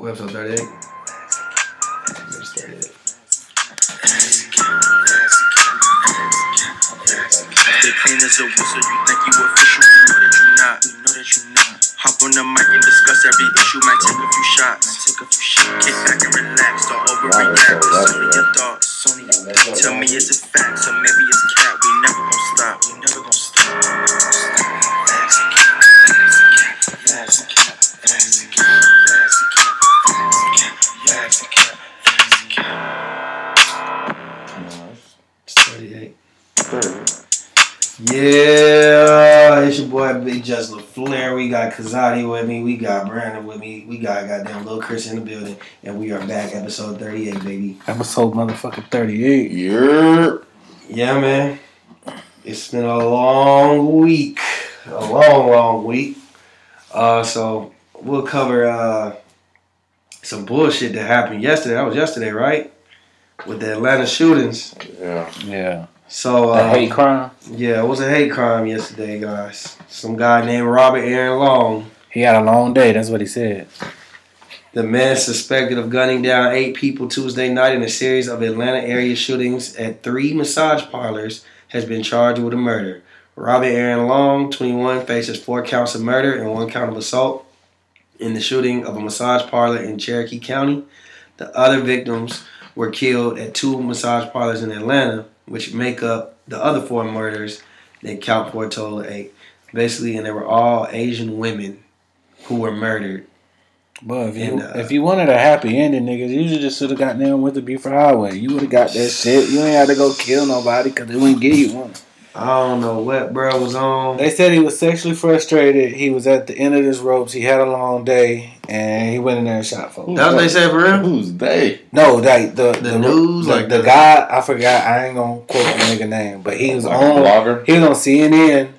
What episode 38? It's 38. They clean as a whistle, you think you official, we know that you not. Hop on the mic and discuss every issue, might take a few shots. Kick back and relax, don't overreact, it's only your thoughts. Tell me it's a fact, so maybe it's cat, we never gon' stop. It's 38. Yeah, it's your boy Big Just LaFleur. We got Kazadi with me. We got Brandon with me. We got goddamn Lil Chris in the building. And we are back, episode 38, baby. Episode motherfucking 38. Yeah, man. It's been a long week. A long week. So we'll cover some bullshit that happened yesterday. That was yesterday, right? With the Atlanta shootings. Yeah. So The hate crime? Yeah, it was a hate crime yesterday, guys. Some guy named Robert Aaron Long. He had a long day, that's what he said. The man suspected of gunning down 8 people Tuesday night in a series of Atlanta area shootings at 3 massage parlors has been charged with a murder. Robert Aaron Long, 21, faces 4 counts of murder and 1 count of assault in the shooting of a massage parlor in Cherokee County. The other victims were killed at 2 massage parlors in Atlanta, which make up the other 4 murders that count for a total of 8. Basically, and they were all Asian women who were murdered. But if you wanted a happy ending, niggas, you just should have got down with the Buford Highway. You would have got that shit. You ain't had to go kill nobody because they wouldn't give you one. I don't know what bro was on. They said he was sexually frustrated. He was at the end of his ropes. He had a long day, and he went in there and shot folks. That's what they said for real? Who's they? No, like the news, like the guy. I forgot. I ain't gonna quote the nigga name, but he was like on. A blogger? He was on CNN.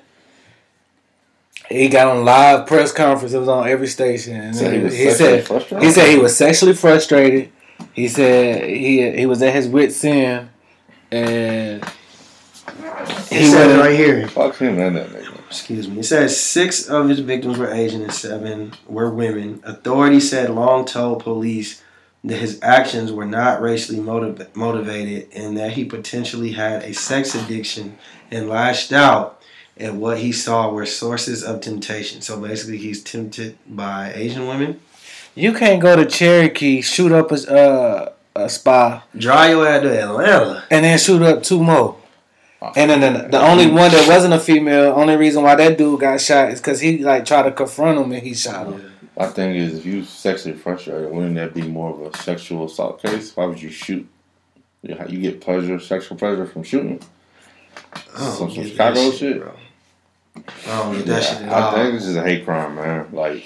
He got on live press conference. It was on every station. And So he said he was sexually frustrated. He said he was at his wit's end, and he said it right here. Fuck him and that nigga. Excuse me. It says 6 of his victims were Asian and 7 were women. Authorities said Long told police that his actions were not racially motivated and that he potentially had a sex addiction and lashed out at what he saw were sources of temptation. So basically he's tempted by Asian women. You can't go to Cherokee, shoot up a spa, Drive your ass to Atlanta, and then shoot up 2 more. And then the only one that wasn't a female, only reason why that dude got shot is because he like tried to confront him and he shot him. My thing is, if you sexually frustrated, wouldn't that be more of a sexual assault case? Why would you shoot? You get sexual pleasure from shooting? Some Chicago shit? Bro. I don't get that shit at all. I think this is a hate crime, man. Like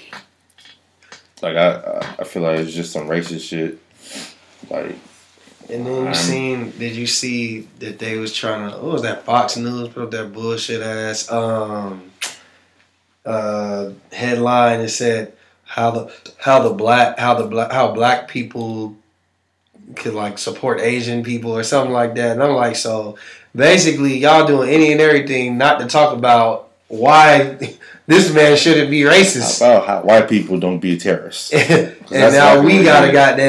I feel like it's just some racist shit. Like, and then did you see that they was trying to, what was that, Fox News put up that bullshit ass headline that said how black people could like support Asian people or something like that. And I'm like, so basically y'all doing any and everything not to talk about why this man shouldn't be racist. How about how white people don't be terrorists. And now we gotta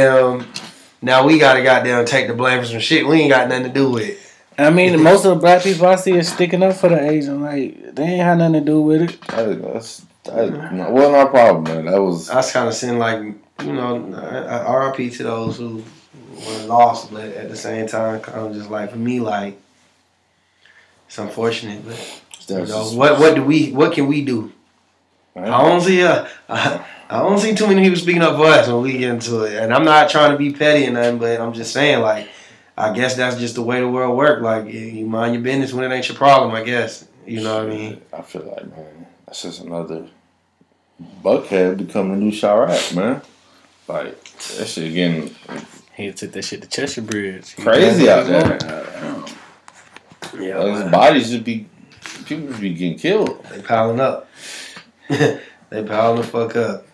goddamn take the blame for some shit we ain't got nothing to do with. I mean, most of the black people I see is sticking up for the Asian. Like, they ain't had nothing to do with it. That wasn't our problem, man. I was kind of saying, like, you know, RIP to those who were lost, but at the same time, kind of just like, for me, like, it's unfortunate, but you know, what can we do? Right. I don't see too many people speaking up for us when we get into it. And I'm not trying to be petty or nothing, but I'm just saying, like, I guess that's just the way the world works. Like, you mind your business when it ain't your problem, I guess. You know what I mean? I feel like, man, that's just another Buckhead becoming a new Chirac, man. Like, that shit getting... He took that shit to Cheshire Bridge. Crazy out there. Yeah, like, bodies just be... People just be getting killed. They piling up. They piling the fuck up.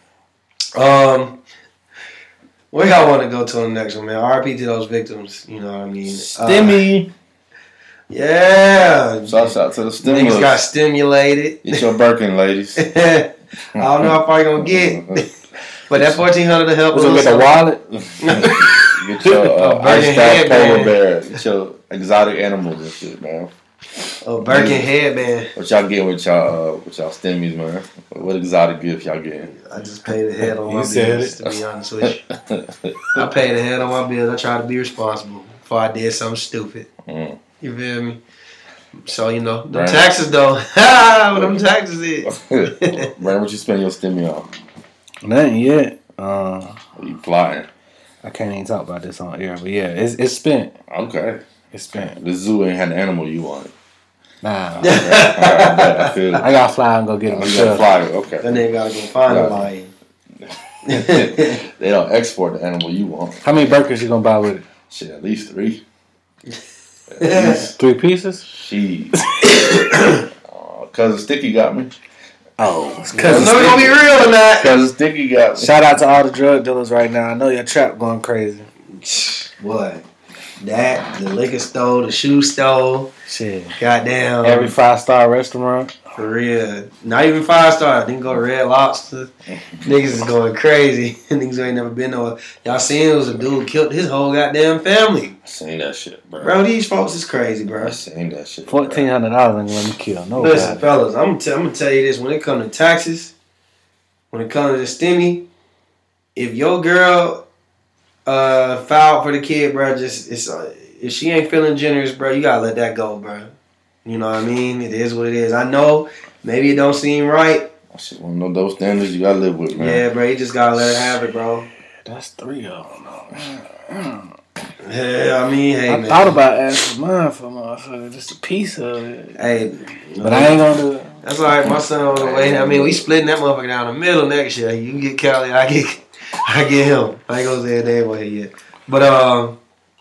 Where y'all want to go to the next one, man? RIP to those victims. You know what I mean? Stimmy. Yeah. Shout out to the stimulus. Niggas got stimulated. Get your Birkin, ladies. I don't know how far you gonna get. But that $1,400 to help. Was it with the wallet? Get your ice staff polar bear. Get your exotic animals and shit, man. Oh, Birkin headband. What y'all getting with y'all stimmies, man? What exotic gift y'all getting? I just paid ahead on my bills, to be honest with you. I paid ahead on my bills. I tried to be responsible before I did something stupid. You feel me? So, you know, them taxes, though. What them taxes is. Brandon, what you spend your stimmy on? Nothing yet. What you plotting? I can't even talk about this on air, but yeah, it's spent. Okay. It's spent. The zoo ain't had the animal you wanted. Nah. I feel I gotta fly and go get it myself. Fly, okay. That nigga gotta go find a lion. They don't export the animal you want. How many burgers you gonna buy with it? Shit, at least 3. At least. 3 pieces? Shit. Cousin Sticky got me. Oh, Cause it's gonna be real or not. Cousin Sticky got me. Shout out to all the drug dealers right now. I know your trap going crazy. What? That, the liquor store, the shoe store. Shit. Goddamn. Every 5-star restaurant. For real. Not even 5-star. Didn't go to Red Lobster. Niggas is going crazy. Niggas ain't never been nowhere. Y'all seen it was a dude killed his whole goddamn family. I seen that shit, bro. Bro, these folks is crazy, bro. I seen that shit. $1,400 ain't gonna let me kill nobody. Listen, fellas, I'm gonna tell you this. When it comes to taxes, when it comes to the stimmy, if your girl filed for the kid, bro, if she ain't feeling generous, bro, you gotta let that go, bro. You know what I mean? It is what it is. I know maybe it don't seem right. I should want to know those standards you gotta live with, man. Yeah, bro, you just gotta let her have it, bro. That's 3 of them, though. Yeah, I mean, hey, I man. thought about asking mine for motherfucker, just a piece of it. Hey, but I ain't gonna do it. That's all right. My son on the way. I mean, we splitting that motherfucker down the middle next year. You get Cali, I get him. I ain't gonna say a damn way yet. But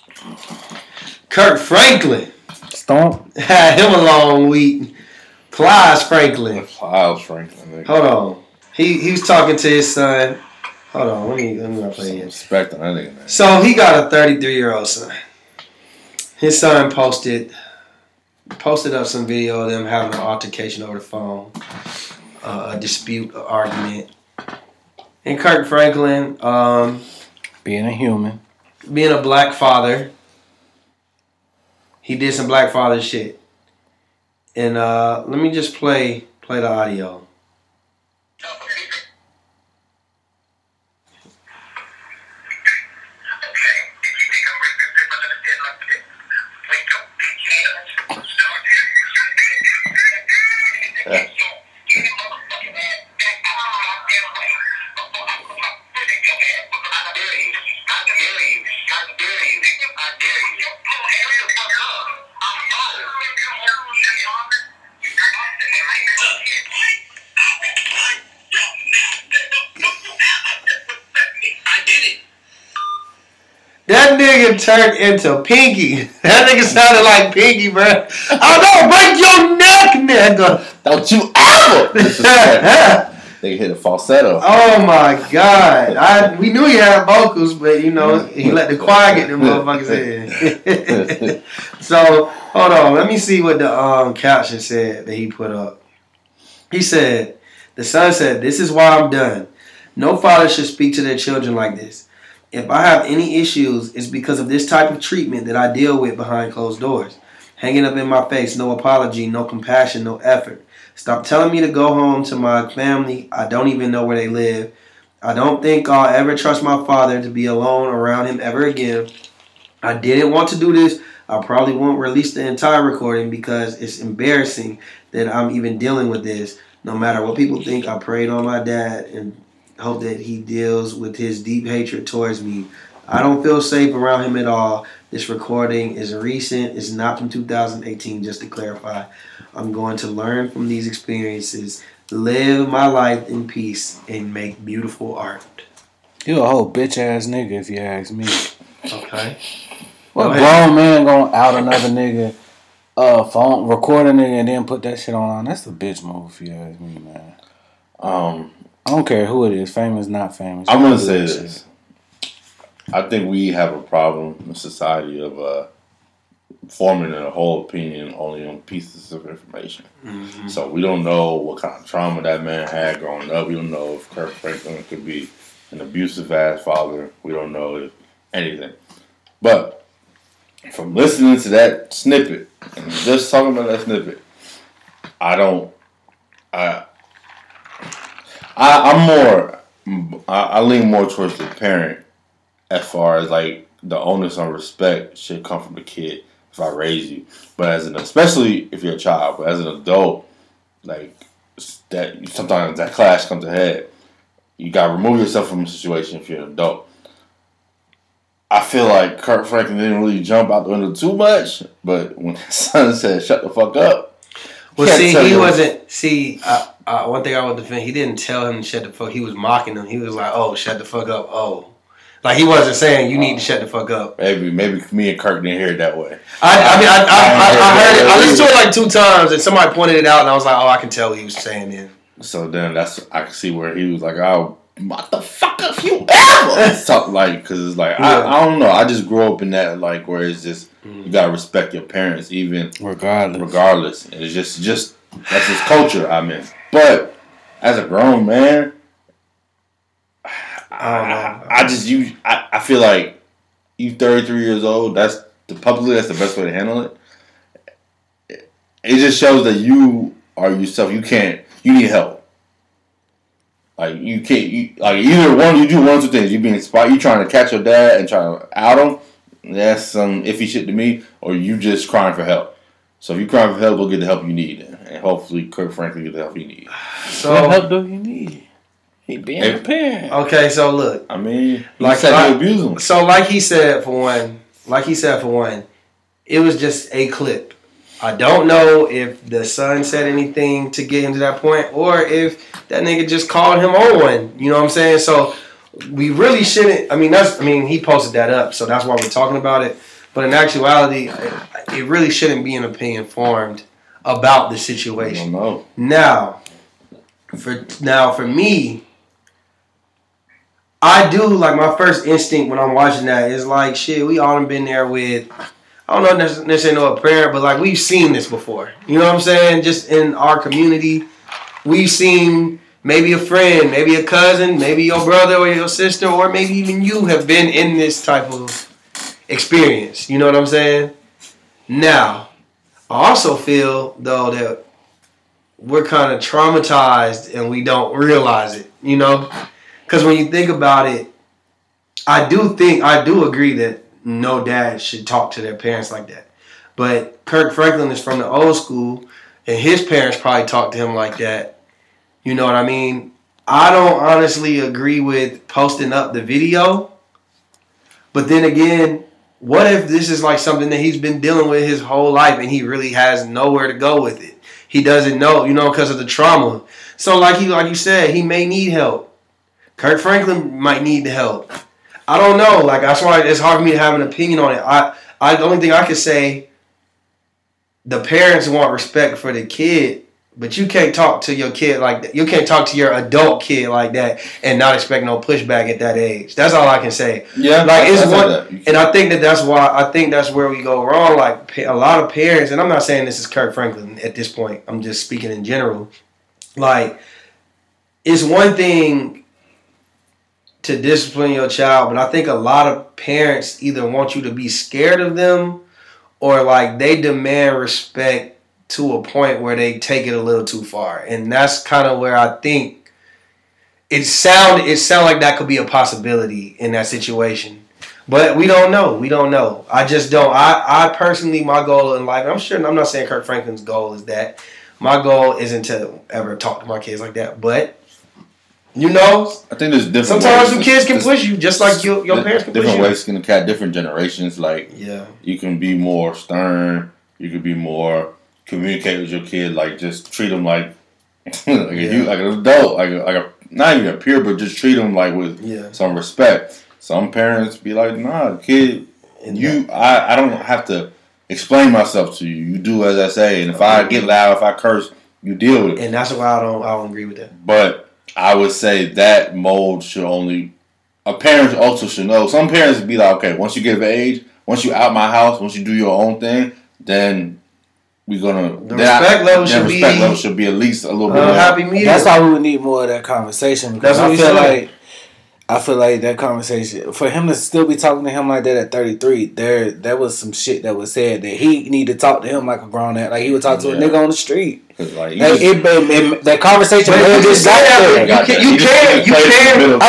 Kirk Franklin. Stomp. Had him a long week. Plies Franklin. Plies Franklin. Hold on. He was talking to his son. Hold on. Let me not play it. Respect on that nigga, man. So he got a 33-year-old son. His son posted up some video of them having an altercation over the phone, a dispute, an argument. And Kirk Franklin, being a human, being a black father, he did some black father shit. And let me just play the audio. That nigga turned into Pinky. That nigga sounded like Pinky, bro. I'm gonna break your neck, nigga. Don't you ever! They hit a falsetto. Oh my god! We knew he had vocals, but you know he let the choir get them motherfuckers in. So hold on, let me see what the caption said that he put up. He said, "The son said, this is why I'm done. No father should speak to their children like this. If I have any issues, it's because of this type of treatment that I deal with behind closed doors. Hanging up in my face, no apology, no compassion, no effort. Stop telling me to go home to my family. I don't even know where they live. I don't think I'll ever trust my father to be alone around him ever again. I didn't want to do this. I probably won't release the entire recording because it's embarrassing that I'm even dealing with this. No matter what people think, I prayed on my dad and hope that he deals with his deep hatred towards me. I don't feel safe around him at all. This recording is recent. It's not from 2018, just to clarify. I'm going to learn from these experiences, live my life in peace, and make beautiful art." You a whole bitch ass nigga if you ask me. Okay. What grown man gonna out another nigga, phone record a nigga and then put that shit on? That's the bitch move if you ask me, man. I don't care who it is, famous, not famous. I'm gonna say this. I think we have a problem in society of forming a whole opinion only on pieces of information. Mm-hmm. So we don't know what kind of trauma that man had growing up. We don't know if Kirk Franklin could be an abusive ass father. We don't know if anything. But from listening to that snippet and just talking about that snippet, I lean more towards the parent as far as like the onus on respect should come from the kid if I raise you. But especially if you're a child, but as an adult, like that sometimes that clash comes ahead. You gotta remove yourself from a situation if you're an adult. I feel like Kirk Franklin didn't really jump out the window too much, but when his son said "shut the fuck up," well, see, he wasn't. See, one thing I would defend, he didn't tell him to shut the fuck. He was mocking him. He was like, "Oh, shut the fuck up." Oh, like he wasn't saying you need to shut the fuck up. Maybe me and Kirk didn't hear it that way. I heard it. I listened to it like 2 times, and somebody pointed it out, and I was like, "Oh, I can tell what he was saying." Then. So then I can see where he was like, "Oh, motherfucker, if you ever," something like, because it's like I don't know. I just grew up in that like where it's just you gotta respect your parents even regardless. And it's just that's his culture. I mean, but as a grown man, I feel like you 33 years old. That's the best way to handle it. It just shows that you are yourself. You need help. Like you can't. Either one. You do one or two things. You being inspired. You trying to catch your dad and trying to out him. That's some iffy shit to me. Or you just crying for help. So if you crying for help, go get the help you need, and hopefully Kirk Franklin get the help he need. So what help do you need? He being a parent. Okay, so look. I mean, like you abuse him. So like he said for one, it was just a clip. I don't know if the son said anything to get him to that point, or if that nigga just called him on one. You know what I'm saying? So we really shouldn't. He posted that up, so that's why we're talking about it. But in actuality, it really shouldn't be an opinion formed about the situation. I don't know. Now, for me, I do like my first instinct when I'm watching that is like, shit. We all been there with. I don't know necessarily know a parent, but like we've seen this before. You know what I'm saying? Just in our community, we've seen maybe a friend, maybe a cousin, maybe your brother or your sister, or maybe even you have been in this type of experience. You know what I'm saying? Now, I also feel though that we're kind of traumatized and we don't realize it. You know, because when you think about it, I do agree that no dad should talk to their parents like that. But Kirk Franklin is from the old school, and his parents probably talked to him like that. You know what I mean? I don't honestly agree with posting up the video. But then again, what if this is like something that he's been dealing with his whole life and he really has nowhere to go with it? He doesn't know, because of the trauma. So like you said, he may need help. Kirk Franklin might need the help. I don't know. Like that's why it's hard for me to have an opinion on it. The only thing I could say, the parents want respect for the kid, but you can't talk to your kid like that. You can't talk to your adult kid like that and not expect no pushback at that age. That's all I can say. Yeah, like it's one, and I think that's where we go wrong. Like a lot of parents, and I'm not saying this is Kirk Franklin at this point. I'm just speaking in general. Like it's one thing to discipline your child, but I think a lot of parents either want you to be scared of them or like they demand respect to a point where they take it a little too far. And that's kind of where I think it sound like that could be a possibility in that situation. But we don't know. I just don't. I personally, my goal in life, I'm not saying Kirk Franklin's goal is that. My goal isn't to ever talk to my kids like that, but I think there's different. Sometimes the kids can push you, just like your parents can push you. Different ways can catch different generations. Like, you can be more stern. You could be more communicate with your kid. Like, just treat them like an adult, not even a peer, but just treat them like with some respect. Some parents be like, "Nah, kid, I don't have to explain myself to you. You do as I say, and if I get loud, if I curse, you deal with it." And that's why I don't agree with that. But I would say that mold should a parent also should know. Some parents would be like, okay, once you get of age, once you out my house, once you do your own thing, then we're gonna the respect level should be at least a little bit happy medium. That's why we would need more of that conversation, because I feel like I feel like that conversation, for him to still be talking to him like that at 33, there was some shit that was said that he need to talk to him like a grown man, like he would talk to a nigga on the street. Like, that conversation just got there. You can.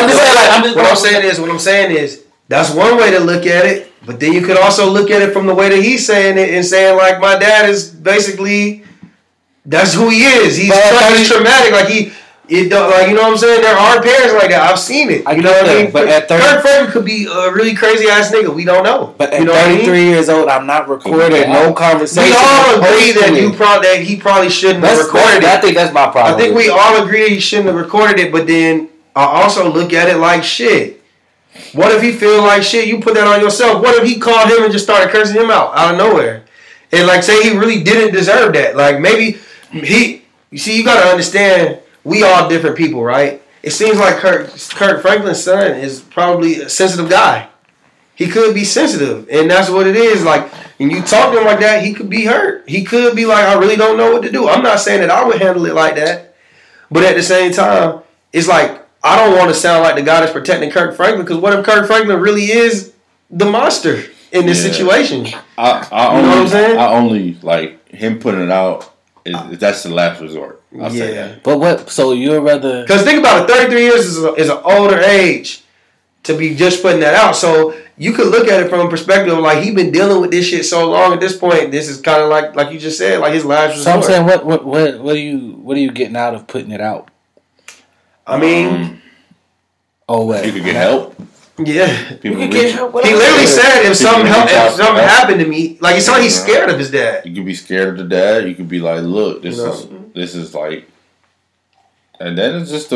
What I'm saying is that's one way to look at it, but then you could also look at it from the way that he's saying it and saying like my dad is basically that's who he is. He's traumatic, like he. It don't, like, you know what I'm saying? There are parents like that. I've seen it. You know what I mean? But at 30, Kirk Franklin could be a really crazy ass nigga. We don't know. But at you know 33 years old, I'm not recording no conversation. We all agree that he probably shouldn't have recorded it. I think that's my problem. I think we all agree that he shouldn't have recorded it. But then I also look at it like shit. What if he feel like shit? You put that on yourself. What if he called him and just started cursing him out of nowhere? And like say he really didn't deserve that. Like maybe you see, you gotta understand. We all different people, right? It seems like Kirk Franklin's son is probably a sensitive guy. He could be sensitive, and that's what it is. Like, when you talk to him like that, he could be hurt. He could be like, I really don't know what to do. I'm not saying that I would handle it like that, but at the same time, it's like, I don't want to sound like the guy that's protecting Kirk Franklin, because what if Kirk Franklin really is the monster in this situation? I know what I'm saying? I only, like, him putting it out, that's the last resort. I'll say that. But what? So you'd rather? Because think about it, 33 years is an older age to be just putting that out. So you could look at it from a perspective of like he been dealing with this shit so long. At this point, this is kind of like you just said, like his last resort. So I'm saying, what are you getting out of putting it out? I mean, you could get help. Yeah, you could get help. He literally said if something happened to me, like it's like he's scared of his dad. You could be scared of the dad. You could be like, look, this is like, and then it's just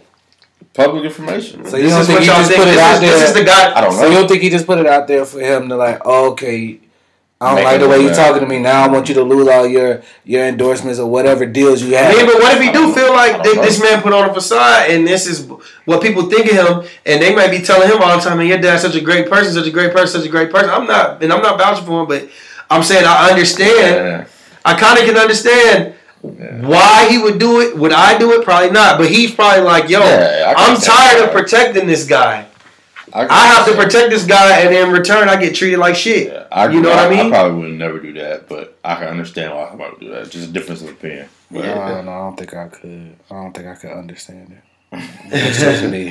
public information. So you don't think he just put it out there? This is the guy. I don't know. So you don't think he just put it out there for him to like, okay, I don't like the way you're talking to me. Now I want you to lose all your endorsements or whatever deals you have. I mean, but what if he do feel like this man put on a facade and this is what people think of him, and they might be telling him all the time, "Man, your dad's such a great person, such a great person, such a great person." I'm not vouching for him, but I'm saying I understand. Yeah. I kind of can understand why he would do it. Would I do it? Probably not. But he's probably like, "Yo, I'm tired of protecting this guy. I have to protect this guy, and in return, I get treated like shit." Yeah, you know what I mean? I probably would never do that, but I can understand why somebody would do that. Just a difference of opinion. But I don't think I could. I don't think I could understand it. It's just me.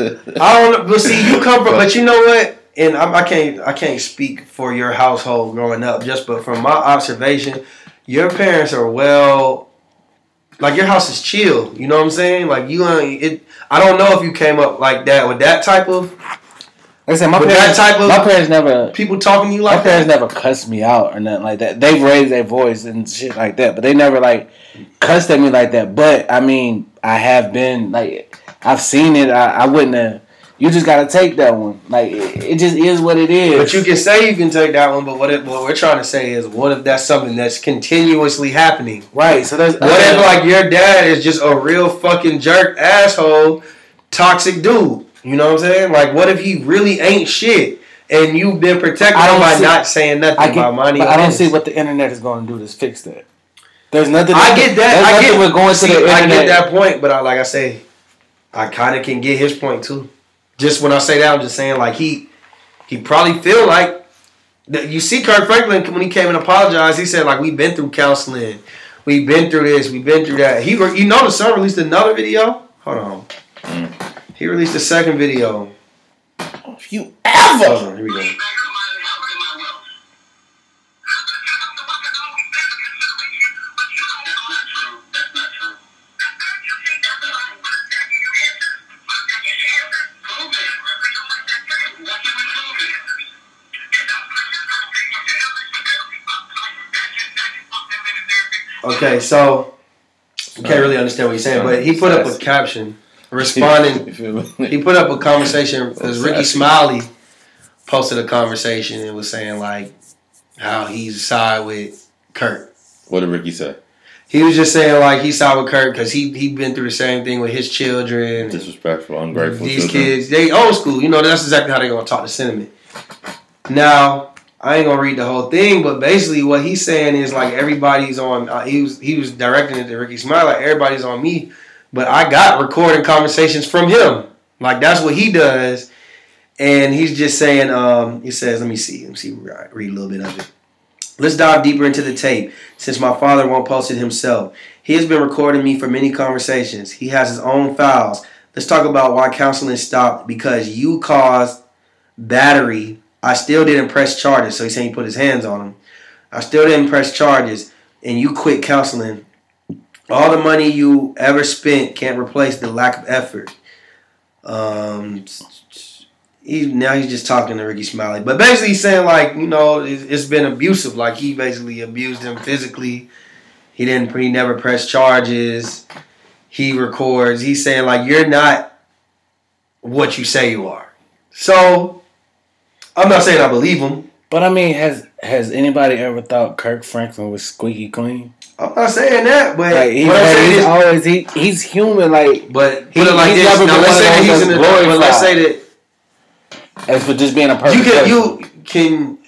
I don't know. But see, you come from, but you know what? And I can't speak for your household growing up, but from my observation, your parents are like your house is chill. You know what I'm saying? Like I don't know if you came up like that with that type of. Like I said, my parents never. People talking to you like that. My parents never cussed me out or nothing like that. They've raised their voice and shit like that, but they never like cussed at me like that. But I mean, I have been like, I've seen it. I wouldn't have. You just gotta take that one. Like it just is what it is. But you can say you can take that one. But what we're trying to say is, what if that's something that's continuously happening? Right. So that's what if like your dad is just a real fucking jerk, asshole, toxic dude. You know what I'm saying? Like, what if he really ain't shit and you've been protecting him by not saying nothing about money? But I don't see what the internet is going to do to fix that. There's nothing. I get that. We're going to the internet. I get that point, but like I say, I kind of can get his point too. Just when I say that, I'm just saying like he probably feel like you see Kirk Franklin when he came and apologized. He said like we've been through counseling, we've been through this, we've been through that. The son released another video. Hold on. He released a second video. If you ever. Hold on, here we go. Okay, so you can't really understand what he's saying, but he put up a caption. Responding, he put up a conversation because Ricky Smiley posted a conversation and was saying like how he's side with Kirk. What did Ricky say? He was just saying like he's side with Kirk because he been through the same thing with his children. Disrespectful, ungrateful. These kids, they old school. You know that's exactly how they gonna talk to sentiment. Now I ain't gonna read the whole thing, but basically what he's saying is like everybody's on. He was directing it to Ricky Smiley. Like everybody's on me. But I got recording conversations from him. Like, that's what he does. And he's just saying, he says, let me see, read a little bit of it. Let's dive deeper into the tape, since my father won't post it himself. He has been recording me for many conversations. He has his own files. Let's talk about why counseling stopped, because you caused battery. I still didn't press charges. So he's saying he put his hands on him. I still didn't press charges, and you quit counseling. All the money you ever spent can't replace the lack of effort. He's just talking to Ricky Smiley. But basically he's saying, like, you know, it's been abusive. Like, he basically abused him physically. He never pressed charges. He records. He's saying, like, you're not what you say you are. So, I'm not saying I believe him. But, I mean, has anybody ever thought Kirk Franklin was squeaky clean? I'm not saying that, but like, he's human. Like, but put it like this. Now, let's say that he's in the glory. But let's say that as for just being a perfect person.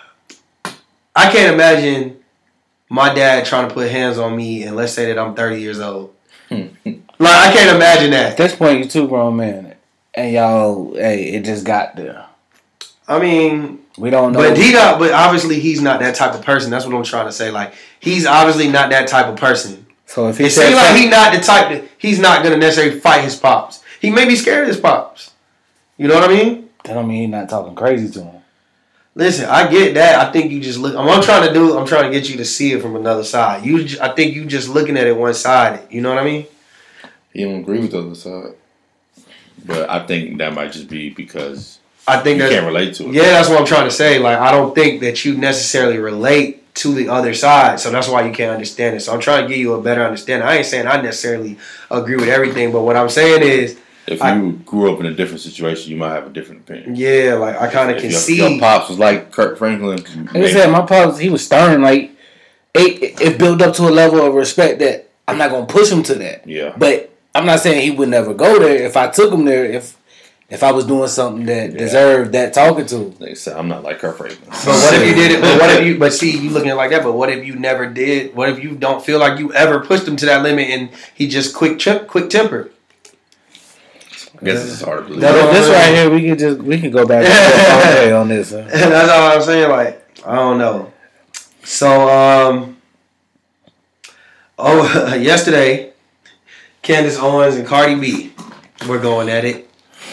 I can't imagine my dad trying to put hands on me, and let's say that I'm 30 years old. Like, I can't imagine that. At this point, you two grown men, and y'all, it just got there. I mean, we don't know. But obviously he's not that type of person. That's what I'm trying to say. Like, he's obviously not that type of person. So if it seems like he's not the type that he's not gonna necessarily fight his pops. He may be scared of his pops. You know what I mean? That don't mean he's not talking crazy to him. Listen, I get that. I think you just look. I'm trying to get you to see it from another side. I think you just looking at it one sided. You know what I mean? He don't agree with the other side, but I think that might just be because I think you can't relate to it. Yeah, that's what I'm trying to say. Like, I don't think that you necessarily relate to the other side, so that's why you can't understand it. So I'm trying to give you a better understanding. I ain't saying I necessarily agree with everything, but what I'm saying is, if you grew up in a different situation, you might have a different opinion. Yeah, like, I kind of can see. Your pops was like Kirk Franklin. Like I said, my pops, he was stern. Like, it built up to a level of respect that I'm not going to push him to that. Yeah. But I'm not saying he would never go there. If I took him there, if I was doing something that deserved that talking to. Like I said, I'm not like Kirk Franklin. But what if you did it? But see, you looking at it like that. But what if you never did? What if you don't feel like you ever pushed him to that limit and he just quick tempered? I guess it's hard to believe. This right here, we can go back and forth on this. Huh? That's all I'm saying. Like, I don't know. So, yesterday, Candace Owens and Cardi B were going at it.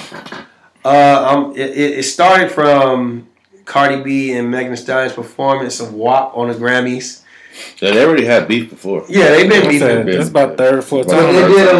It started from Cardi B and Megan Thee Stallion's performance of WAP on the Grammys. Yeah, they already had beef before. Yeah, they've been beefing. That's about third or fourth time. But they did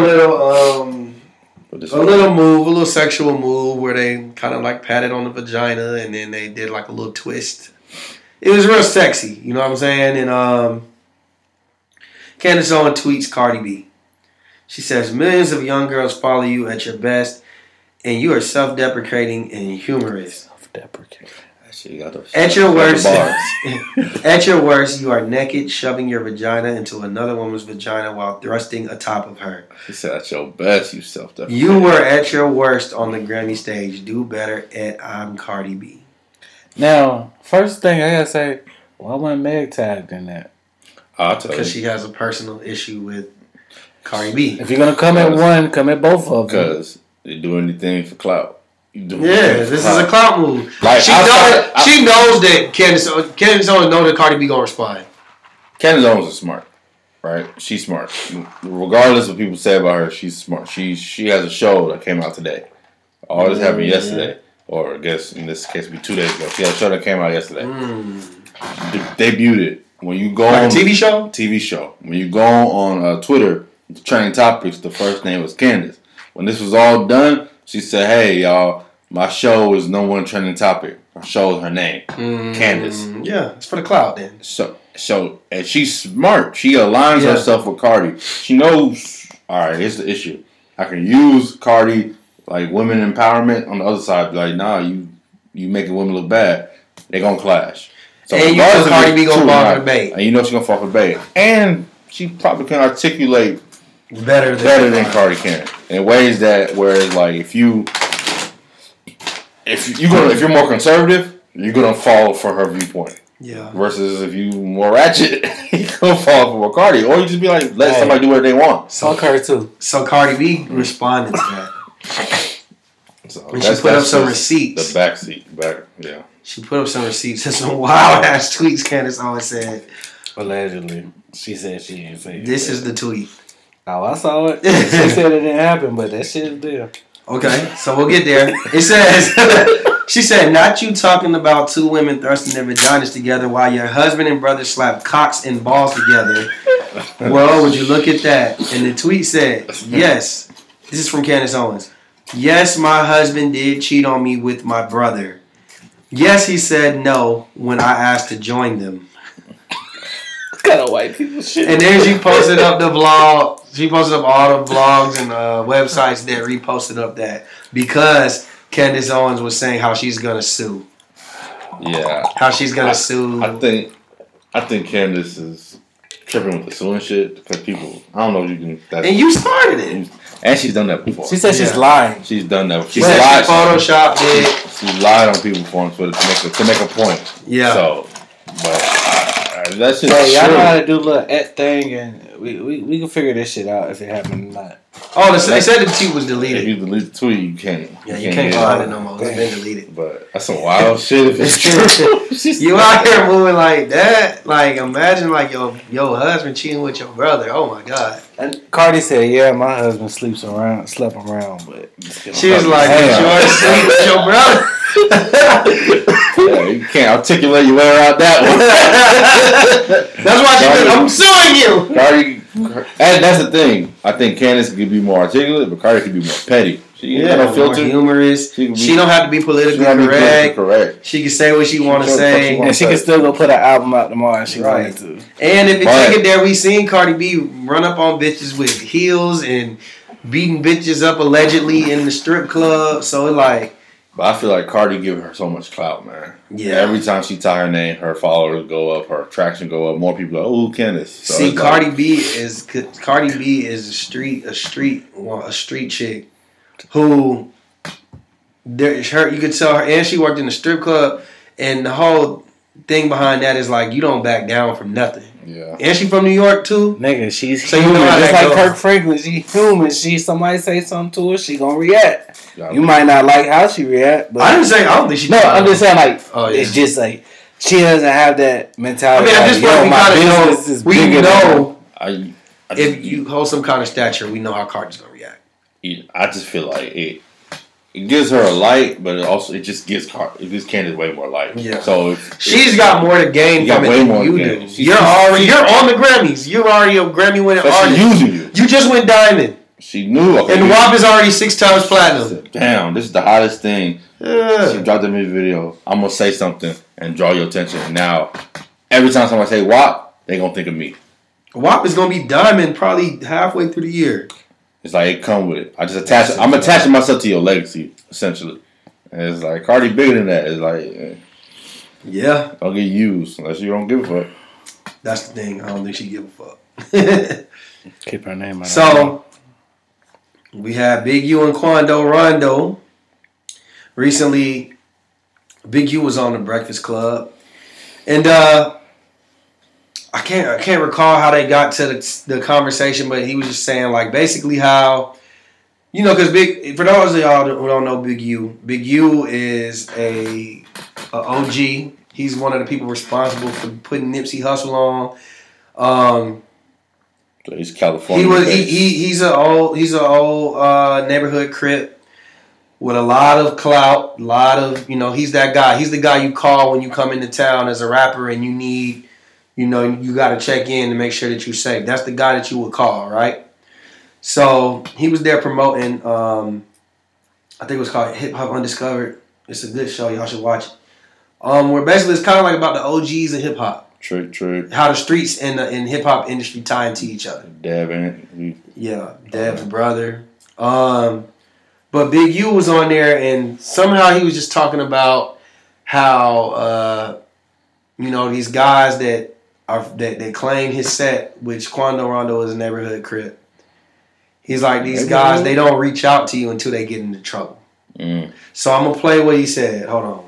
a little sexual move where they kind of like patted on the vagina and then they did like a little twist. It was real sexy, you know what I'm saying? And Candace Owens tweets Cardi B. She says, millions of young girls follow you at your best and you are self-deprecating and humorous. Self-deprecating. At your worst, you are naked, shoving your vagina into another woman's vagina while thrusting atop of her. She said, at your best, you self-deprecating. You were at your worst on the Grammy stage. Do better at I'm Cardi B. Now, first thing I gotta say, why wasn't Meg tagged in that? I'll tell you. Because she has a personal issue with Cardi B. If you're gonna come at one, come at both of them. Because they do anything for clout. This is a clout move. Like, she knows that Candace Owens knows that Cardi B gonna respond. Candace Owens is smart, right? She's smart. Regardless of what people say about her, she's smart. She has a show that came out today. All this happened yesterday, or I guess in this case, it'd be 2 days ago. She had a show that came out yesterday. Debuted it. When you go like on a TV show? TV show. When you go on Twitter, the trending topics, the first name was Candace. When this was all done, she said, hey, y'all, my show is no one trending topic. Her show is her name, Candace. Yeah, it's for the clout then. So, and she's smart. She aligns herself with Cardi. She knows, all right, here's the issue. I can use Cardi, like women empowerment, on the other side. Be like, nah, you making women look bad. They gonna clash. So and you know Cardi B gonna fall for the bait. And you know she's gonna fall for the bait. And she probably can articulate better than Cardi can in ways that whereas like if you're more conservative, you're gonna fall for her viewpoint. Yeah. Versus if you more ratchet, you're gonna fall for Cardi, or you just be like, let somebody do what they want. So Cardi too. So Cardi B responded to that. So And she put up some just receipts. The back. Yeah. She put up some receipts and some wild ass tweets. Candace always said. Allegedly, she said she didn't say it. This is the tweet. Oh, I saw it. She said it didn't happen, but that shit is there. Okay, so we'll get there. It says, she said, not you talking about two women thrusting their vaginas together while your husband and brother slap cocks and balls together. Well, would you look at that? And the tweet said, yes. This is from Candace Owens. Yes, my husband did cheat on me with my brother. Yes, he said no when I asked to join them. What kind of white people shit? And then she posted up the vlog. She posted up all the vlogs and websites that reposted up that because Candace Owens was saying how she's gonna sue. Yeah. How she's gonna sue. I think Candace is tripping with the suing shit because people. I don't know if you can. And you started it. And she's done that before. She said she's lying. She's done that. She said she photoshopped it. She lied on people before on Twitter to make a point. Yeah. So, but that's just Hey, y'all know how to do a little thing, and we can figure this shit out if it happened or not. Oh, they said the tweet was If deleted. you delete the tweet, you can't. Yeah, you can't find it no more. It's been deleted. But that's some wild shit if it's true. You out here moving like that? Like imagine like your husband cheating with your brother. Oh my god. And Cardi said, "Yeah, my husband slept around, but She was like, "Yours sleep with your brother." Yeah, you can't articulate your way around that one. That's why she said, "I'm suing you." Cardi, and that's the thing. I think Candace could be more articulate, but Cardi could be more petty. She ain't got no filter. More humorous. She don't have to be politically correct. She can say what she want to say, and she can still go put an album out tomorrow if she wanted to. And if you take it there, we seen Cardi B run up on bitches with heels and beating bitches up allegedly in the strip club. So it like. But I feel like Cardi giving her so much clout, man. Yeah. Every time she tie her name, her followers go up, her attraction go up. More people are like, "Oh, Candace." So see, Cardi B is a street chick who you could tell her, and she worked in the strip club, and the whole thing behind that is like you don't back down from nothing. Yeah. And she from New York too. Nigga, she's so human. You know just like Kirk Franklin, she human. Somebody say something to her, she gonna react. You might not like how she react, but I don't think she. No, I'm just saying like it's just like she doesn't have that mentality. I mean, at this point, we know if you hold some kind of stature, we know how Cardi's gonna react. I just feel like it gives her a light, but it just gives Candace way more light. Yeah. So she's got more to gain from it than you do. You're on the Grammys. You're already a Grammy winning artist. Using you. You just went diamond. She knew. Okay, and WAP is already 6 times platinum. Damn, this is the hottest thing. Yeah. She dropped the music video. I'm gonna say something and draw your attention. And now, every time somebody say WAP, they gonna think of me. WAP is gonna be diamond probably halfway through the year. It's like it come with it. I'm attaching myself to your legacy, essentially. And it's like Cardi bigger than that. It's like, yeah, don't get used unless you don't give a fuck. That's the thing. I don't think she give a fuck. Keep her name out. So we had Big U and Quando Rondo. Recently, Big U was on the Breakfast Club, and I can't recall how they got to the conversation, but he was just saying like basically how, you know, because for those of y'all who don't know Big U is a OG. He's one of the people responsible for putting Nipsey Hussle on. So he's California. He's an old neighborhood Crip with a lot of clout, he's that guy. He's the guy you call when you come into town as a rapper and you need. You got to check in to make sure that you're safe. That's the guy that you would call, right? So he was there promoting, I think it was called Hip Hop Undiscovered. It's a good show. Y'all should watch it. Where basically it's kind of like about the OGs of hip hop. True. How the streets and hip hop industry tie into each other. Dev's brother. But Big U was on there and somehow he was just talking about how, these guys that claim his set, which Quando Rondo is a neighborhood Crip. He's like, these guys, they don't reach out to you until they get into trouble. So I'm going to play what he said. Hold on.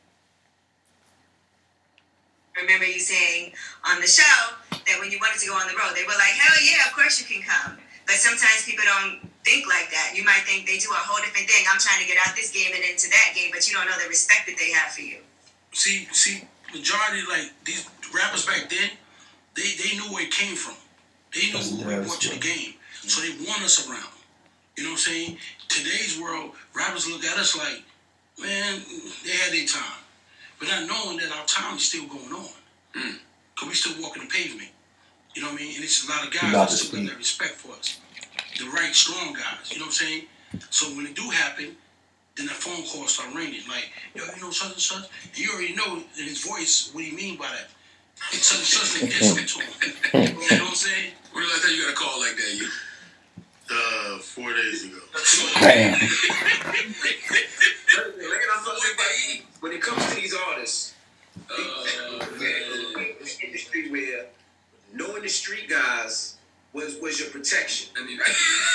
Remember you saying on the show that when you wanted to go on the road, they were like, hell yeah, of course you can come. But sometimes people don't think like that. You might think they do a whole different thing. I'm trying to get out this game and into that game, but you don't know the respect that they have for you. See, majority like these rappers back then, they knew where it came from. They knew what we brought to the game, so they want us around. You know what I'm saying? Today's world, rappers look at us like, man, they had their time, but not knowing that our time is still going on. Cause we still walking the pavement. You know what I mean? And it's a lot of guys that still got that respect for us. The right, strong guys. You know what I'm saying? So when it do happen, then that phone call start ringing. Like, yo, you know such and such? And you already know in his voice what he mean by that. It's such and such, they did something to him. You know what I'm saying? When the last time you got a call like that, you? 4 days ago. Damn. When it comes to these artists, industry where knowing the street guys was your protection. I mean,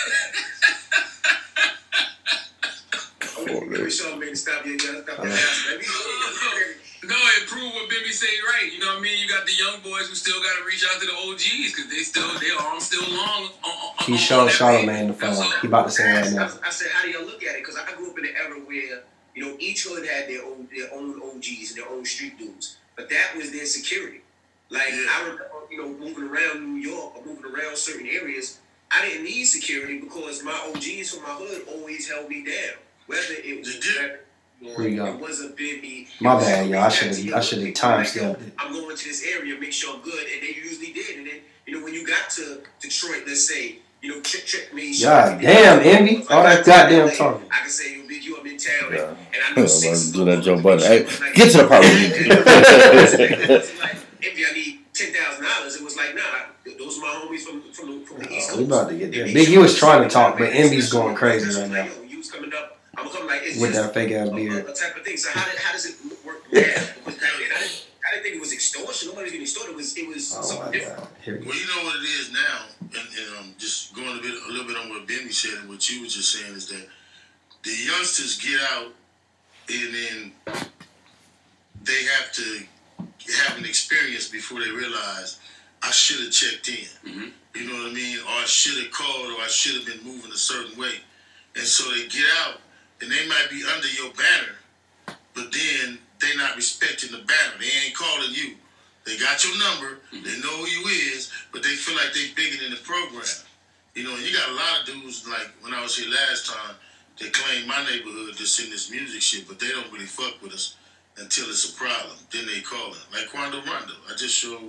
Sean made stop your No, it proved what Bibby say right. You know what I mean? You got the young boys who still got to reach out to the OGs because their arms still long. He showed Charlamagne the phone. He about to say it right now. I said, how do y'all look at it? Because I grew up in an era where each hood had their own OGs and their own street dudes, but that was their security. Like I remember, moving around New York or moving around certain areas, I didn't need security because my OGs from my hood always held me down. Whether it was it wasn't Bibby. My bad, y'all. I should have timestamped it. I'm going to this area, make sure I'm good, and they usually did. And then when you got to Detroit, let's say, check me. God damn, Envy. All that goddamn talking. I can say, Big U, I'm in town, Yeah. and I know 6. Do that Joe Budden. Hey, get to the part where It was like, Envy, I need $10,000. It was like, nah, those are my homies from the East Coast. We about to get there. Big U was trying to talk, but Envy's going crazy right now. You was coming up. I'm coming like it's with just that fake ass beard. A type of thing. So how does it work? I didn't think it was extortion. Nobody's getting extorted. It was something different. Well, you know what it is now, and just going a little bit on what Benny said and what you were just saying is that the youngsters get out and then they have to have an experience before they realize I should have checked in. Mm-hmm. You know what I mean? Or I should have called, or I should have been moving a certain way. And so they get out, and they might be under your banner, but then they not respecting the banner. They ain't calling you. They got your number. Mm-hmm. They know who you is, but they feel like they bigger than the program. You know, and you got a lot of dudes, like when I was here last time, they claim my neighborhood to send this music shit, but they don't really fuck with us until it's a problem. Then they call it. Like Quando Rondo. I just showed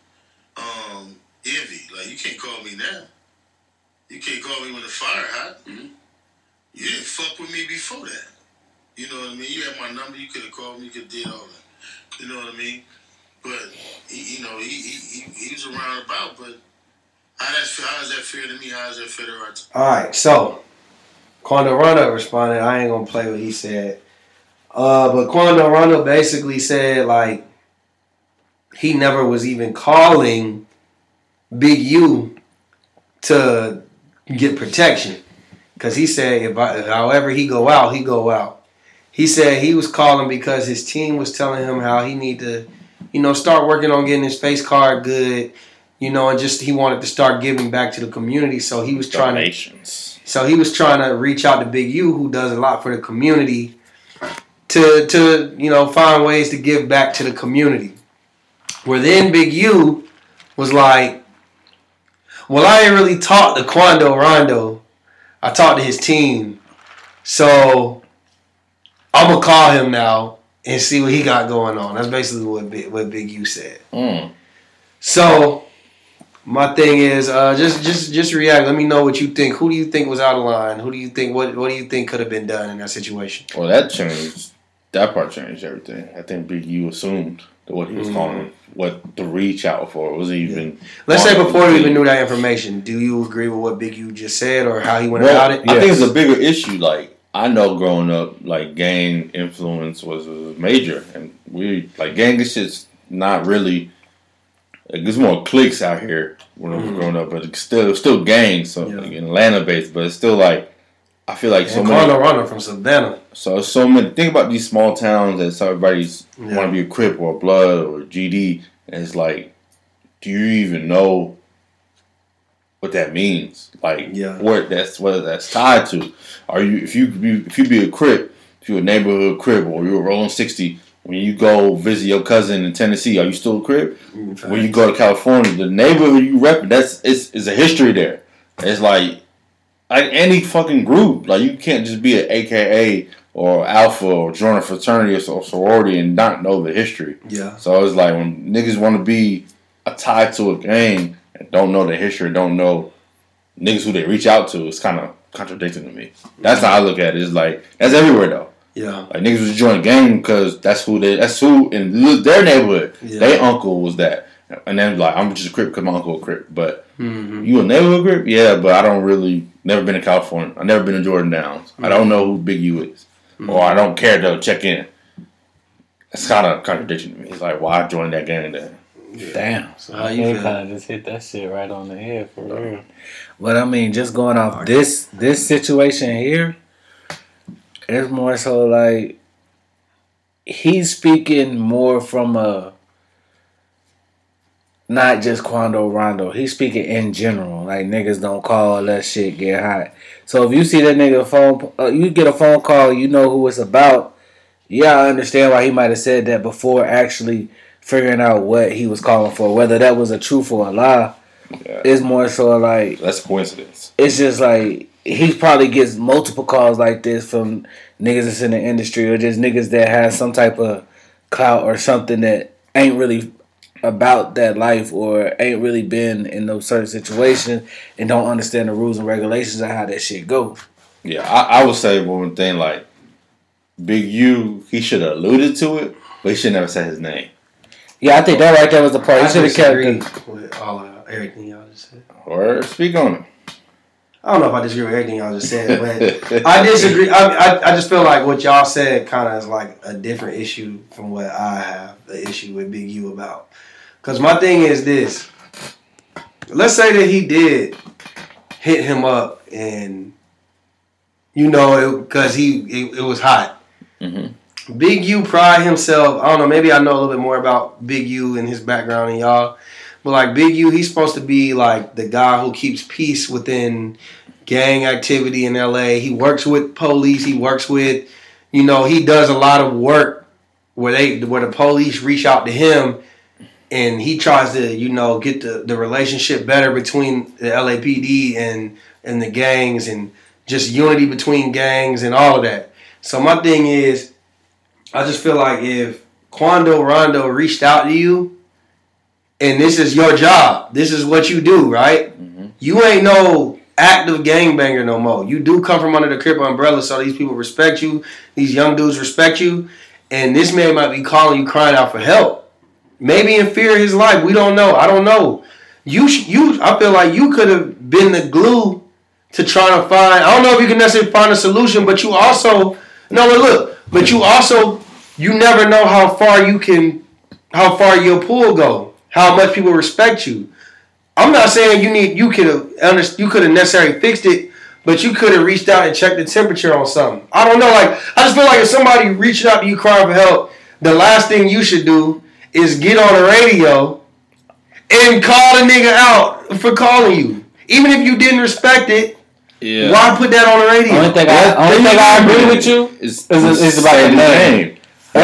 Envy. Like, you can't call me now. You can't call me when the fire hot. Mm-hmm. You didn't fuck with me before that. You know what I mean? You had my number. You could have called me. You could have did all that. You know what I mean? But, he was around about, but how is that fair to me? How is that fair to our All right, so Quando Rondo responded. I ain't going to play what he said. But Quando Rondo basically said, like, he never was even calling Big U to get protection. Because he said, if however he go out, he go out. He said he was calling because his team was telling him how he need to, start working on getting his face card good, and just he wanted to start giving back to the community. So he was trying to reach out to Big U, who does a lot for the community, to find ways to give back to the community. Where then Big U was like, well, I ain't really talked to Quando Rondo. I talked to his team. So I'm going to call him now and see what he got going on. That's basically what Big U said. So my thing is, just react. Let me know what you think. Who do you think was out of line? Who do you think, what do you think could have been done in that situation? Well, that part changed everything. I think Big U assumed that what he was calling, what to reach out for was even. Let's say before we even knew that information, do you agree with what Big U just said or how he went about it? I think it's a bigger issue. Like, I know growing up, like, gang influence was major, and gang shit's not really. Like, there's more cliques out here when I was growing up, but it's still gangs, so like, Atlanta based, but it's still like. I feel like so many. Runner from Savannah. So many. Think about these small towns that everybody's want to be a Crip or a Blood or a GD. And it's like, do you even know what that means. Like, Yeah. what that's tied to. Are you if you be a Crip, if you're a neighborhood Crip, or you're a Rolling 60, when you go visit your cousin in Tennessee, are you still a Crip? When you go to California, the neighborhood you rep, it's a history there. It's like any fucking group. Like, you can't just be an AKA or Alpha or join a fraternity or sorority and not know the history. Yeah. So it's like when niggas want to be tied to a gang and don't know the history, don't know niggas who they reach out to, it's kind of contradicting to me. That's how I look at it. It's like, that's everywhere though. Yeah. Like, niggas was joining gang because that's who in their neighborhood. Yeah. Their uncle was that. And then like, I'm just a Crip because my uncle a Crip. But Mm-hmm. you a neighborhood Crip? Yeah, but I don't really, never been to California. I've never been to Jordan Downs. Mm-hmm. I don't know who Big U is. Or I don't care to check in. It's kind of contradiction to me. It's like, why join that gang then? Damn. So how you You feel? kind of just hit that shit right on the head for real. But I mean, just going off this situation here, it's more so like he's speaking more from a not just Quando Rondo. He's speaking in general. Like, niggas don't call, that shit get hot. So if you see that nigga phone, you get a phone call, you know who it's about. Yeah, I understand why he might have said that before actually figuring out what he was calling for, whether that was a truth or a lie. Yeah. It's more so like, That's a coincidence. it's just like he probably gets multiple calls like this from niggas that's in the industry or just niggas that have some type of clout or something that ain't really about that life or ain't really been in those certain situations and don't understand the rules and regulations of how that shit goes. Yeah, I would say one thing, like, Big U, he should have alluded to it, but he should never say his name. Yeah, I think that right there was the part. He I should have kept disagree it. with everything y'all just said. Or speak on it. I don't know if I disagree with everything y'all just said, but I disagree. I just feel like what y'all said kind of is like a different issue from what I have the issue with Big U about. Because my thing is this. Let's say that he did hit him up and, you know, because it was hot. Mm-hmm. Big U pride himself. I don't know. Maybe I know a little bit more about Big U and his background than y'all. But like Big U, he's supposed to be like the guy who keeps peace within gang activity in LA. He works with police. He works with, you know, he does a lot of work where the police reach out to him and he tries to, you know, get the relationship better between the LAPD and the gangs and just unity between gangs and all of that. So my thing is, I just feel like if Quando Rondo reached out to you, and this is your job, this is what you do, right? Mm-hmm. You ain't no active gangbanger no more. You do come from under the Crip umbrella, so these people respect you. These young dudes respect you. And this man might be calling you crying out for help. Maybe in fear of his life. We don't know. I don't know. I feel like you could have been the glue to try to find, I don't know if you can necessarily find a solution, but you also, but you also, you never know how far your pull go, how much people respect you. I'm not saying you could have necessarily fixed it, but you could have reached out and checked the temperature on something. I don't know, like, I just feel like if somebody reached out to you crying for help, the last thing you should do is get on the radio and call the nigga out for calling you. Even if you didn't respect it, why put that on the radio? Only thing I agree with you is about the name.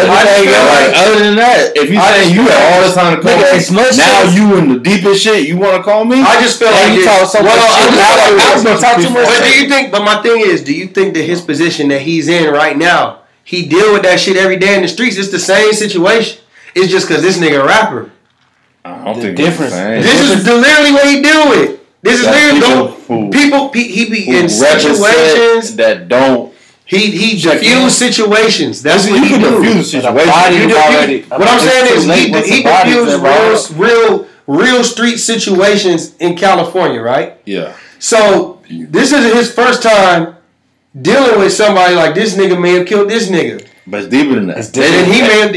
Other than that, if you saying you had all the time to call me, now you in the deepest shit, you want to call me? I just feel like you talk so much shit. But do you think? But my thing is, do you think that his position that he's in right now, he deal with that shit every day in the streets? It's the same situation. It's just because this nigga a rapper. I don't think difference. This is literally what he deal with. This is literally people. He be in situations that don't. He diffuse situations. That's what he do. Diffuse situations. What I'm saying is he diffused real street situations in California, right? Yeah. So this isn't his first time dealing with somebody like this nigga may have killed this nigga. But it's deeper than that. And he may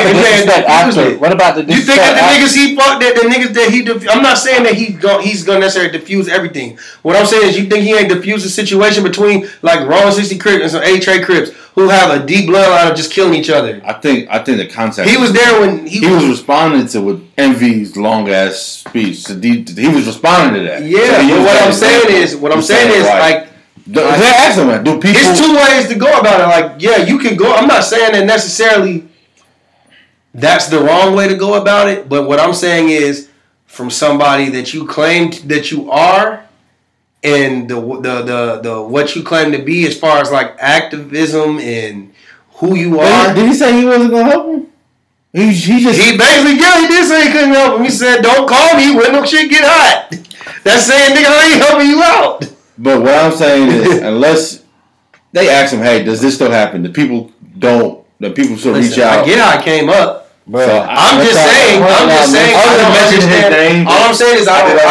have. What about the You think that the niggas he fucked, that the niggas that he I'm not saying that he's gonna necessarily diffuse everything. What I'm saying is you think he ain't diffused the situation between like Rolling 60 Crips and some A-Tray Crips who have a deep bloodline of just killing each other. I think the context. He was there when he was responding to with Envy's long ass speech. So he was responding to that. Yeah, so but what I'm saying is, like they ask him, do people? It's two ways to go about it. Like, yeah, you can go. I'm not saying that necessarily that's the wrong way to go about it, but what I'm saying is, from somebody that you claim that you are, and the what you claim to be as far as like activism and who you are. Did he say he wasn't gonna help him? He basically he did say he couldn't help him. He said, "Don't call me when no shit get hot." That's saying, nigga, I ain't helping you out. But what I'm saying is, unless they ask him, "Hey, does this still happen?" The people still reach out. I get how it came up. Bro, so I'm just saying. All I'm saying is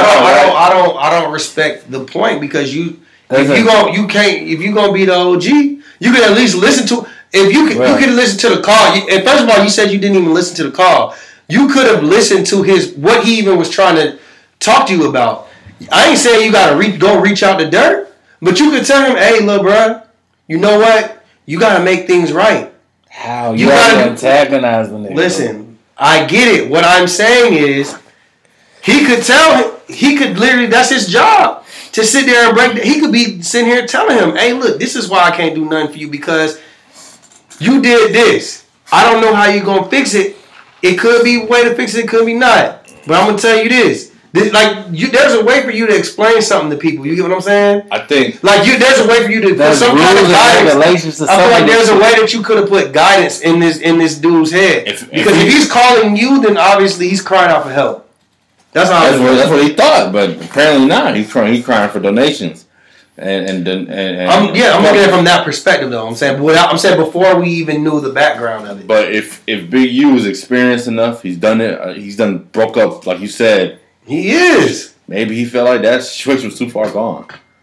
I don't respect the point because if you gonna be the OG, you can at least listen to. If you could listen to the call. And first of all, you said you didn't even listen to the call. You could have listened to what he even was trying to talk to you about. I ain't saying you gotta go reach out to Dirt, but you could tell him, "Hey, little bruh, you know what? You gotta make things right." How you gotta antagonize the nigga? Listen, I get it. What I'm saying is, he could tell him. He could literally. That's his job to sit there and break. He could be sitting here telling him, "Hey, look, this is why I can't do nothing for you because you did this. I don't know how you're gonna fix it. It could be a way to fix it. It could be not. But I'm gonna tell you this." There's a way for you to explain something to people. You get what I'm saying? I think there's a way for you to put some kind of guidance. I feel like there's a way that you could have put guidance in this dude's head. Because if he's calling you, then obviously he's crying out for help. That's what he thought, but apparently not. He's crying for donations. I'm looking at it from that perspective though. I'm saying before we even knew the background of it. But if Big U is experienced enough, he's done it. Broke up like you said. He is. Maybe he felt like that situation was too far gone.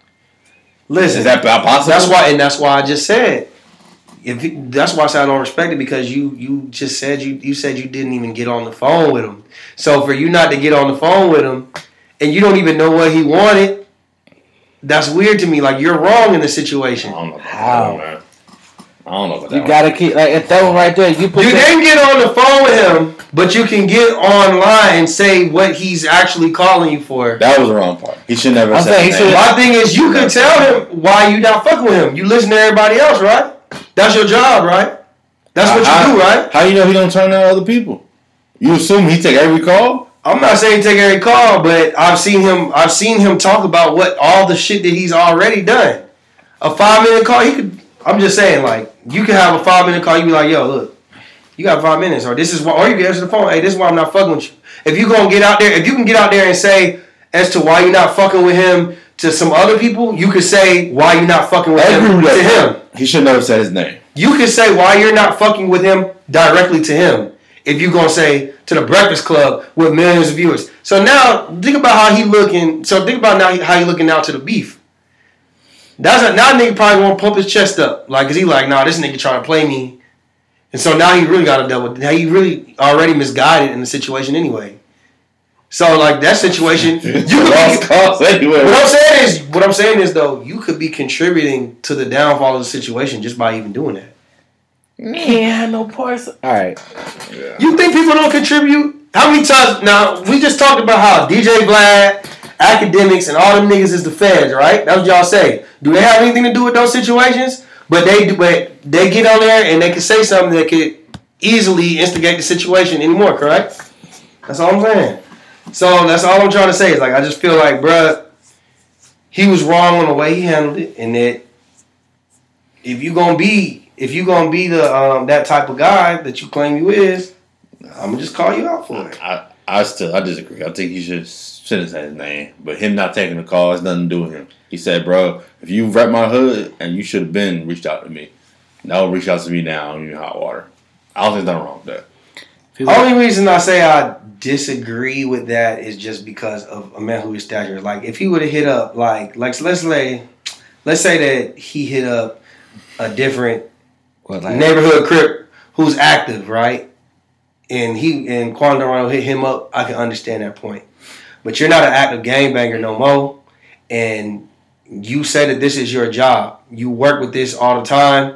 Listen, is that possible? That's why I just said. That's why I said I don't respect it because you just said you said you didn't even get on the phone with him. So for you not to get on the phone with him, and you don't even know what he wanted, that's weird to me. Like you're wrong in the situation. I don't know how, man. I don't know about that. You gotta keep if that one right there. You didn't get on the phone with him, but you can get online and say what he's actually calling you for. That was the wrong part. He should never say that. My thing is, you could tell him why you not fucking with him. You listen to everybody else, right? That's your job, right? That's what you do, right? How you know he don't turn down other people? You assume he take every call? I'm not saying take every call, but I've seen him talk about what all the shit that he's already done. A 5-minute call, I'm just saying, like, you can have a 5-minute call. You be like, yo, look, you got 5 minutes, or this is why, or you can answer the phone. Hey, this is why I'm not fucking with you. If you can get out there and say as to why you're not fucking with him to some other people, you could say why you're not fucking with him to him. He should never say his name. You can say why you're not fucking with him directly to him. If you're gonna say to the Breakfast Club with millions of viewers. So now think about how he looking. So think about now how he looking now to the beef. Now nigga probably won't pump his chest up. Like, cause he like, nah, this nigga trying to play me. And so now he really got to double. Now he really already misguided in the situation anyway. So like that situation, What I'm saying is though, you could be contributing to the downfall of the situation just by even doing that. He had no parts. All right. Yeah. You think people don't contribute? How many times? Now we just talked about how DJ Vlad, academics, and all them niggas is the feds, right? That's what y'all say. Do they have anything to do with those situations? But they get on there and they can say something that could easily instigate the situation anymore, correct? That's all I'm saying. So that's all I'm trying to say is like I just feel like, bruh, he was wrong on the way he handled it, and that if you gonna be the that type of guy that you claim you is, I'm gonna just call you out for it. I disagree. I think he shouldn't have said his name, but him not taking the call has nothing to do with him. He said, bro, if you rep my hood and you should have been reached out to me, now reach out to me now in your hot water. I don't think there's nothing wrong with that. The only reason I say I disagree with that is just because of a man who is stature. Like if he would have hit up like let's say that he hit up a different neighborhood crip who's active, right? And Quandorano hit him up, I can understand that point. But you're not an active gangbanger no more, and you say that this is your job. You work with this all the time.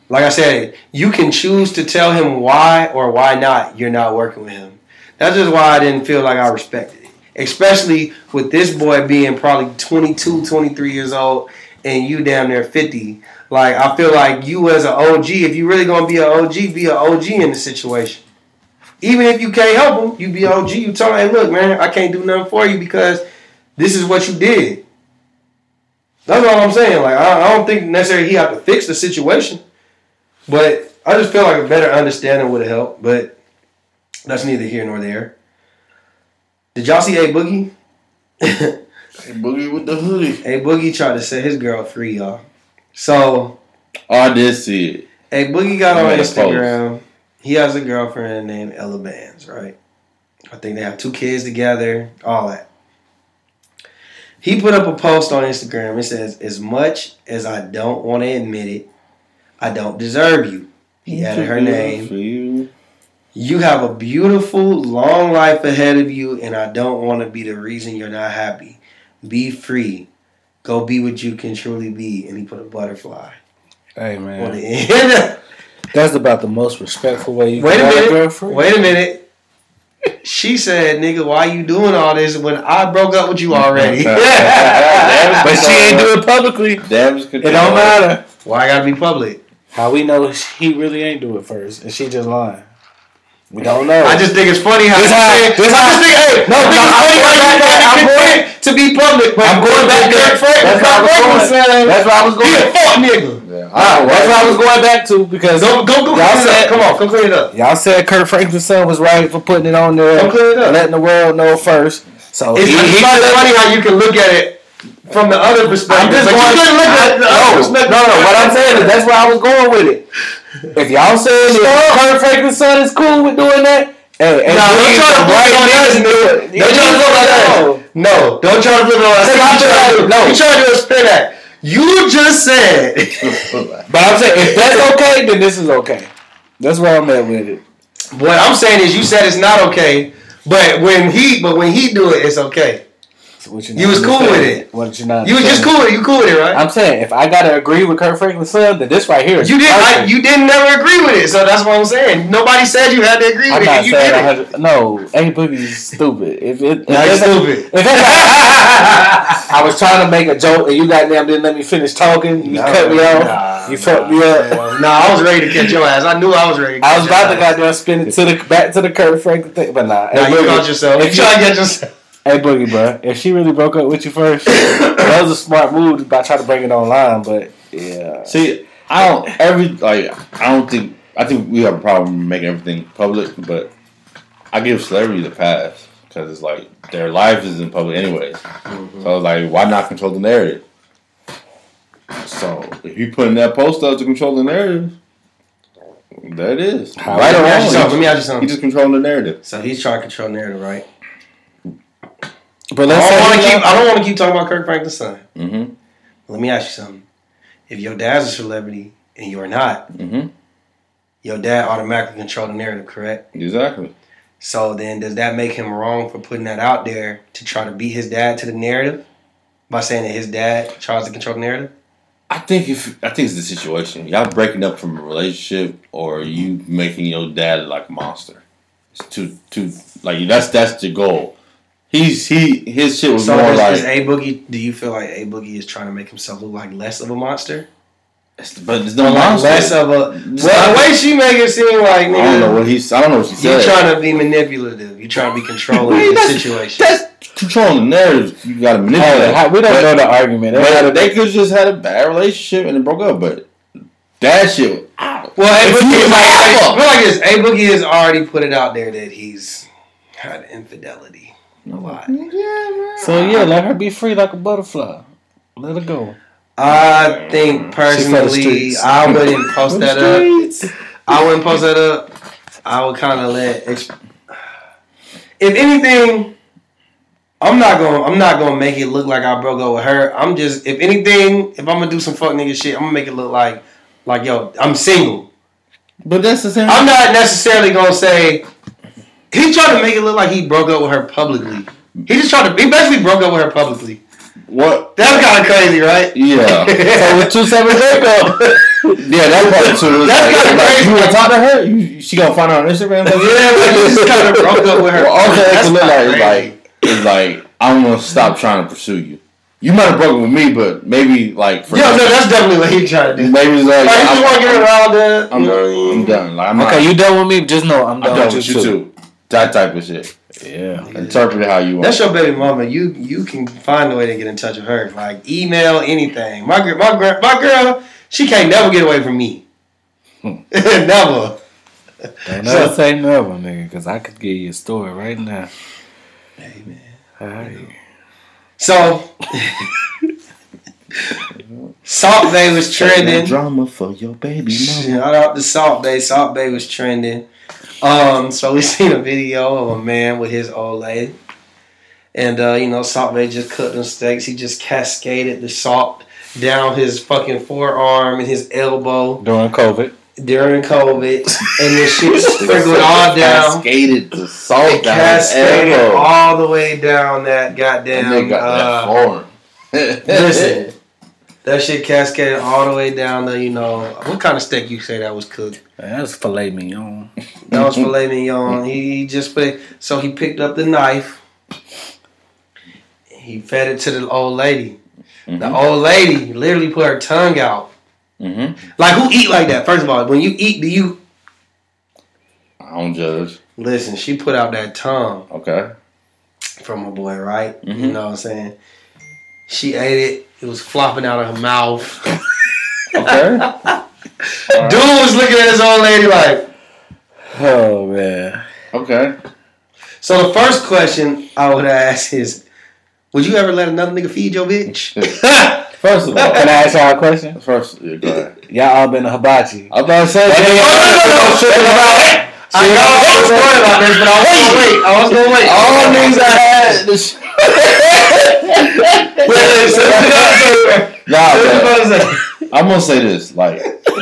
Like I said, you can choose to tell him why or why not you're not working with him. That's just why I didn't feel like I respected it. Especially with this boy being probably 22, 23 years old and you damn near 50. Like, I feel like you as an OG, if you really going to be an OG in the situation. Even if you can't help him, you be an OG. You tell him, hey, look, man, I can't do nothing for you because this is what you did. That's all I'm saying. Like, I don't think necessarily he have to fix the situation. But I just feel like a better understanding would have helped. But that's neither here nor there. Did y'all see A Boogie? A Boogie with the hoodie. A Boogie tried to set his girl free, y'all. So, I did see it. A Boogie got on Instagram. He has a girlfriend named Ella Bands, right? I think they have 2 kids together, all that. He put up a post on Instagram. It says, as much as I don't want to admit it, I don't deserve you. He added her name. You have a beautiful, long life ahead of you, and I don't want to be the reason you're not happy. Be free. Go be what you can truly be. And he put a butterfly. Hey, man. On the end. That's about the most respectful way you Wait can a minute. girlfriend. Wait a minute. She said, nigga, why you doing all this when I broke up with you already? But she ain't do it publicly. It don't matter. Why I gotta be public? How we know he really ain't do it first and she just lying? We don't know. I just think it's funny how I'm going to be public. But I'm going back to That's why I was going. He a fuck nigga. That's what I was going back to because go y'all said, come on, come clean it up. Y'all said Kurt Franklin's son was right for putting it on there. Come clean it up. Letting the world know first. So it's funny how you can look at it from the other perspective. I'm just going to look at the other perspective. No. What I'm saying is that's where I was going with it. If y'all saying Kurt Franklin's son is cool with doing that, hey, don't try to flip it on us. No, don't try to flip it on us. No, you trying to spin that. You just said. But I'm saying if that's okay, then this is okay. That's where I'm at with it. What I'm saying is you said it's not okay, but when he do it, it's okay. So you was cool with it. What you not? You was just cool with it. You cool with it, right? I'm saying if I gotta agree with Kurt Franklin's son, then this right here is you didn't never agree with it, so that's what I'm saying. Nobody said you had to agree with it. You did it. No, A Boogie's stupid. If stupid. I was trying to make a joke and you goddamn didn't let me finish talking. You cut me off. You fucked me up. I was ready to catch your ass. I knew I was ready. I was about to goddamn spin it back to the Kurt Franklin thing, but nah. You caught yourself. You trying to get yourself. Hey Boogie, bro. If she really broke up with you first, that was a smart move by trying to bring it online. But yeah, see, I think we have a problem making everything public, but I give celebrities a pass because it's like their life is in public anyways. Mm-hmm. So like, why not control the narrative? So if you putting that post up to control the narrative, there it is. Right or wrong? Let me ask you something. He's just controlling the narrative. So he's trying to control the narrative, right? But I don't want to keep talking about Kurt Franklin's son. Mm-hmm. Let me ask you something. If your dad's a celebrity and you're not, mm-hmm. your dad automatically control the narrative, correct? Exactly. So then does that make him wrong for putting that out there to try to beat his dad to the narrative by saying that his dad tries to control the narrative? I think it's the situation. Y'all breaking up from a relationship or you making your dad like a monster. It's too like that's the goal. His shit was more like. Is A Boogie? Do you feel like A Boogie is trying to make himself look like less of a monster? But it's no monster. Less of a. Well, the way she make it seem like nigga, I don't know what she said. You trying to be manipulative. You trying to be controlling the situation. That's controlling the narrative. You got to manipulate. We don't know the argument. They could just had a bad relationship and it broke up. But that shit. Well, A Boogie is A Boogie has already put it out there that he's had infidelity. A lot. Yeah, man. So yeah, let her be free like a butterfly. Let her go. I think personally, I wouldn't post that up. I wouldn't post that up. I would kind of let. If anything, I'm not gonna make it look like I broke up with her. I'm just, if anything, if I'm gonna do some fuck nigga shit, I'm gonna make it look like yo, I'm single. But that's the same. I'm not necessarily gonna say. He tried to make it look like he broke up with her publicly. He basically broke up with her publicly. What? That's kind of crazy, right? Yeah. So with 2 separate breakup. Yeah, that part too. That's like, kinda crazy. You want to talk to her? She gonna find her on Instagram? Yeah, like you just kind of broke up with her. Well, okay, That's it's not like, crazy. it's like I'm gonna stop trying to pursue you. You might have broken with me, but maybe like for Yo, no, that's definitely what he's trying to do. maybe it's like Like, you just want to get around there. I'm done. Like, I'm Okay, not, you done with me? Just know I'm I'm done done with with you you too. too. That type of shit. Yeah. Interpret it how you want. That's your baby mama. You can find a way to get in touch with her, like email, anything. My girl, she can't never get away from me. Never. Don't never say never, nigga, because I could give you a story right now. Hey man. All right. So, Salt Bay was trending. Drama for your baby mama. Shout out to Salt Bay. Salt Bay was trending. So we seen a video of a man with his old lady. And, Salt Bay just cooked them steaks. He just cascaded the salt down his fucking forearm and his elbow During COVID. during COVID. And the shit sprinkled all down. Cascaded the salt It down cascaded his elbow. all the way down that goddamn... And they got that form. Listen. That shit cascaded all the way down the, what kind of steak you say that was cooked? Man, that's filet mignon. That was filet mignon. He just put it, so he picked up the knife. He fed it to the old lady. Mm-hmm. The old lady literally put her tongue out. Mm-hmm. Like, who eat like that? First of all, when you eat, do you... I don't judge. Listen, she put out that tongue Okay. from my boy, right? Mm-hmm. You know what I'm saying? She ate it. It was flopping out of her mouth. Okay. Dude was looking at his old lady like... Oh, man. Okay. So the first question I would ask is, would you ever let another nigga feed your bitch? First of all, Can I ask y'all a question? yeah, go ahead. Y'all all been to hibachi. I was about to say, I was worried about this, but I was gonna wait. all niggas I had this. Nah, I'm gonna say this. Like,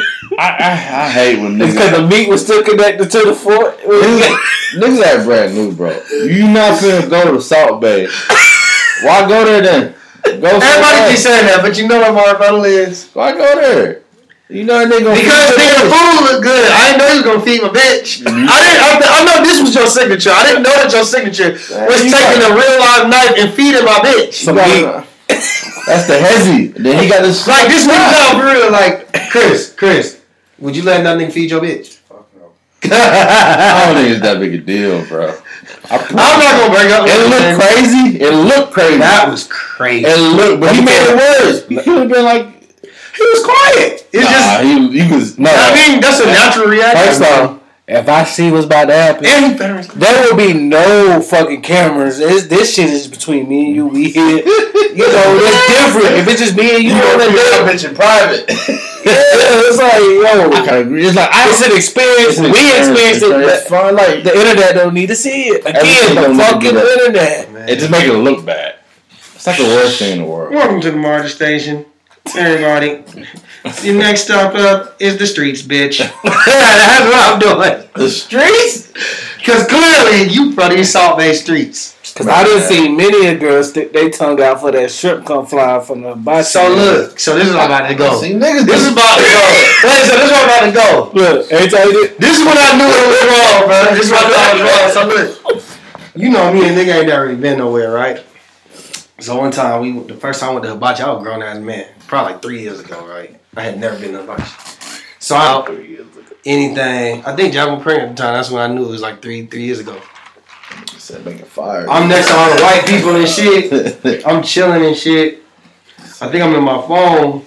I hate when It's because niggas. the meat was still connected to the fork. Niggas act brand new, bro. You not finna go to the Salt Bay. Why go there then? Go Everybody keeps saying that, but you know what my rebuttal is? Why go there? You know that nigga. Because the food looked good. I didn't know you was gonna feed my bitch. I know this was your signature. I didn't know that your signature was taking a real live knife and feeding my bitch. That's the hezzy. Then he got this. Like this nigga down for real. Like Chris, would you let another nigga feed your bitch? Fuck no. I don't think it's that big a deal, bro. I'm not gonna bring up. It looked crazy. It looked crazy. That was crazy. It looked, but he made it worse. He could have been like, He was quiet. It's just. he was. No, I mean, that's a natural reaction. First off, if I see what's about to happen, And he better. there will be no fucking cameras. This shit is between me and you. We here. You know, it's different. If it's just me and you on the that day, bitch in private. it's like, yo, I can agree. It's like it's an experience. We experienced it. It's fun. Like The internet don't need to see it. Again, Everything the don't need to fucking do that. internet. it just make it look bad. It's like the worst thing in the world. Welcome to the Martyr Station, everybody. Your next stop up is the streets, bitch. That's what I'm doing. The streets. Because clearly you from these Salt Bay streets. Because I done seen many a girl stick their tongue out for that shrimp come flying from the body. So look, so this is what I'm about to go. See niggas. This is about to go. Wait, so this is what I'm about to go. Look, every time you did, This is when I knew it was wrong, bro. This is when I knew I was wrong. So look, you know me and nigga ain't never really been nowhere, right? So one time, the first time I went to Hibachi, I was a grown ass man. Probably like 3 years ago, right? I had never been to Hibachi. So anything, I think Jack was pregnant at the time. That's when I knew it was like three years ago. Said making fire. I'm next to all the white people and shit. I'm chilling and shit. I think I'm in my phone.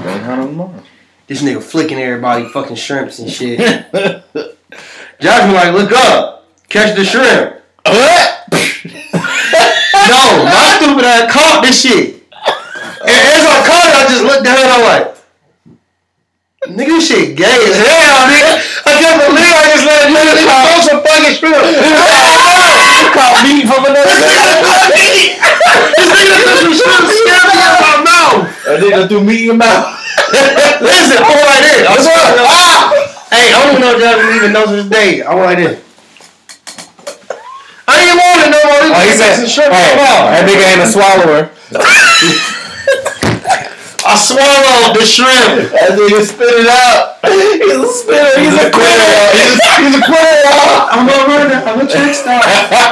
This nigga flicking everybody fucking shrimps and shit. Josh was like, look up. Catch the shrimp. No, my stupid ass caught this shit. And as I caught it, I just looked down and I'm like, nigga, this shit gay as hell, nigga. I can't believe I just let a nigga throw some fucking shrimp. caught meat from another. This nigga threw some shrimp snapping out of my mouth. A nigga threw meat in your mouth. Listen, I went like this. Hey, I don't know if y'all even know to this day. I went like this. I ain't want it no more. Oh, he said, shrimp hey, come out. that nigga ain't a swallower. I swallowed the shrimp. That nigga spit it out. He's a spitter. He's a quitter. He's a quitter, y'all. I'm a runner. I'm a trick star.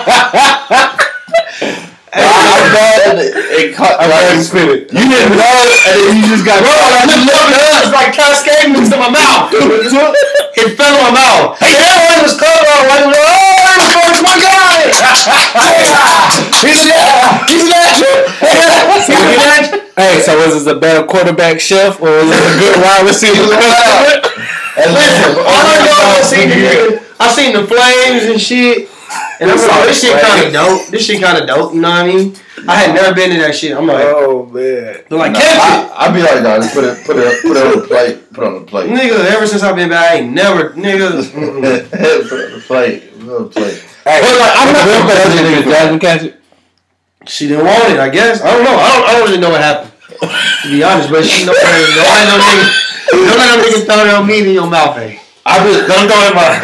I'm bad. It caught. I spit it. You didn't know, and then you just got. Bro, I just looked it up. It's like cascading into my mouth. It fell in my mouth. Hey, everyone was covered. Oh, it's my guy. He's an action. Hey, so was this a better quarterback chef or was it a good wide receiver? Listen, all I know, I seen the flames and shit. And I'm like, this shit kind of dope. This shit kind of dope. You know what I mean? I had never been to that shit. I'm like, oh man. They're like, catch it. I'd be like, nah, just put it on the plate. Put it on the plate. Nigga, ever since I've been back, I ain't never, nigga. Put it on the plate. Put it on the plate. Hey, but like, I'm not nigga Jasmine catch it. She didn't want it, I guess. I don't know. I don't really know what happened. To be honest, but she know don't let no nigga throw that meat in your mouth, hey. I just don't throw it in my.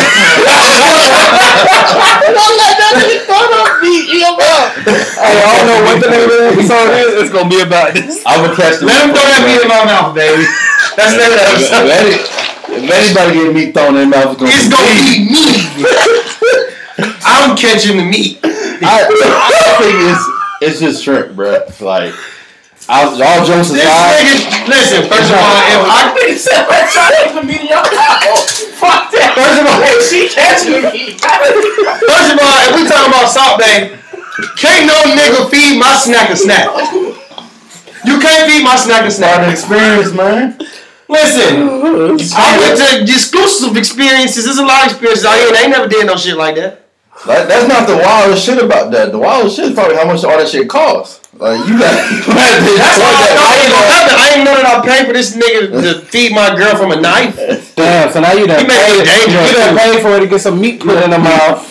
Don't let that nigga throw that meat in your mouth. Hey, I don't know what the name of the episode is. It's gonna be about this. I'm gonna catch the. Let him throw that meat in my mouth, baby. That's the name of the episode. If anybody get meat thrown in their mouth, It's gonna be me. I'm catching the meat. I think it's just shrimp, bro. Like, all jokes This aside. nigga, listen, first of all, if I said I'm trying to meet y'all, fuck that. First of all, she catching me. First of all, if we talking about Salt Bay, can't no nigga feed my snack a snack. You can't feed my snack a snack. Experience, man. Listen, I went to exclusive experiences. There's a lot of experiences out here, and they ain't never did no shit like that. Like, that's not the wildest shit about that. The wildest shit is probably how much all that shit costs. Like, you got. That's all I ain't gonna happen. I ain't know that I paid for this nigga to feed my girl from a knife. Damn, so now you done You made it dangerous. You done paid for it to get some meat put in the mouth.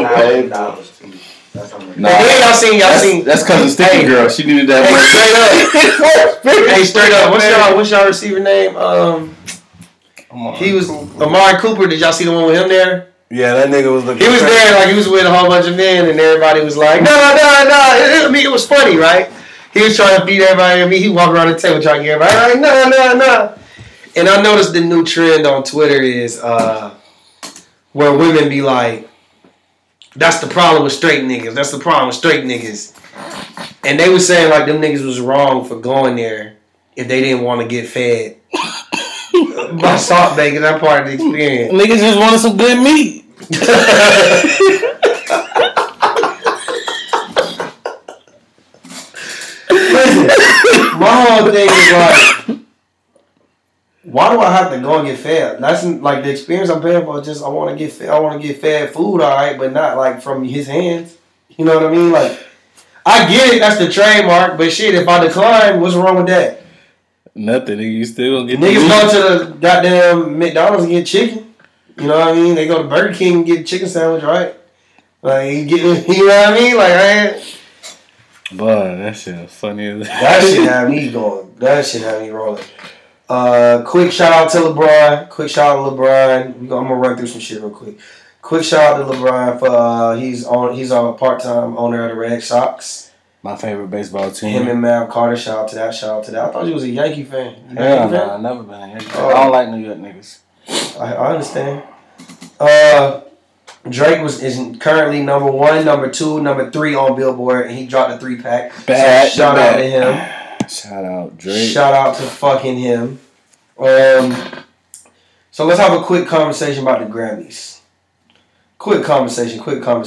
Nah, And then y'all seen. That's because of Sticky Girl. She needed that money. Hey, straight up. What's y'all receiver name? He was Amari Cooper. Did y'all see the one with him there? Yeah, that nigga was looking. He was there like he was with a whole bunch of men, and everybody was like, no. I mean, it was funny, right? He was trying to feed everybody. I mean, he walked around the table trying to get everybody like, no. And I noticed the new trend on Twitter is where women be like, that's the problem with straight niggas. That's the problem with straight niggas. And they were saying like them niggas was wrong for going there if they didn't want to get fed. By Salt Bay, because that part of the experience. Niggas just wanted some good meat. Listen, my whole thing is like, why do I have to go and get fed? That's like the experience I'm paying for. Just I want to get fed. I want to get fed food, all right, but not like from his hands. You know what I mean? Like, I get it. That's the trademark. But shit, if I decline, what's wrong with that? Nothing. You still gonna get Niggas go to the goddamn McDonald's and get chicken. You know what I mean? They go to Burger King and get a chicken sandwich, right? Like, you know what I mean? Like, Boy, that shit funny as that shit had me going. That shit had me rolling. Quick shout out to LeBron. I'm gonna run through some shit real quick. Quick shout out to LeBron for he's a part-time owner of the Red Sox. my favorite baseball team. Him and Mav Carter. Shout out to that. I thought you was a Yankee fan. Hell no, I've never been a Yankee fan. I don't like New York niggas. I understand. Drake is currently number 1, number 2, number 3 on Billboard, and he dropped a 3-pack. So shout out to him. Shout out Drake. Shout out to fucking him. So let's have a quick conversation about the Grammys. Quick conversation.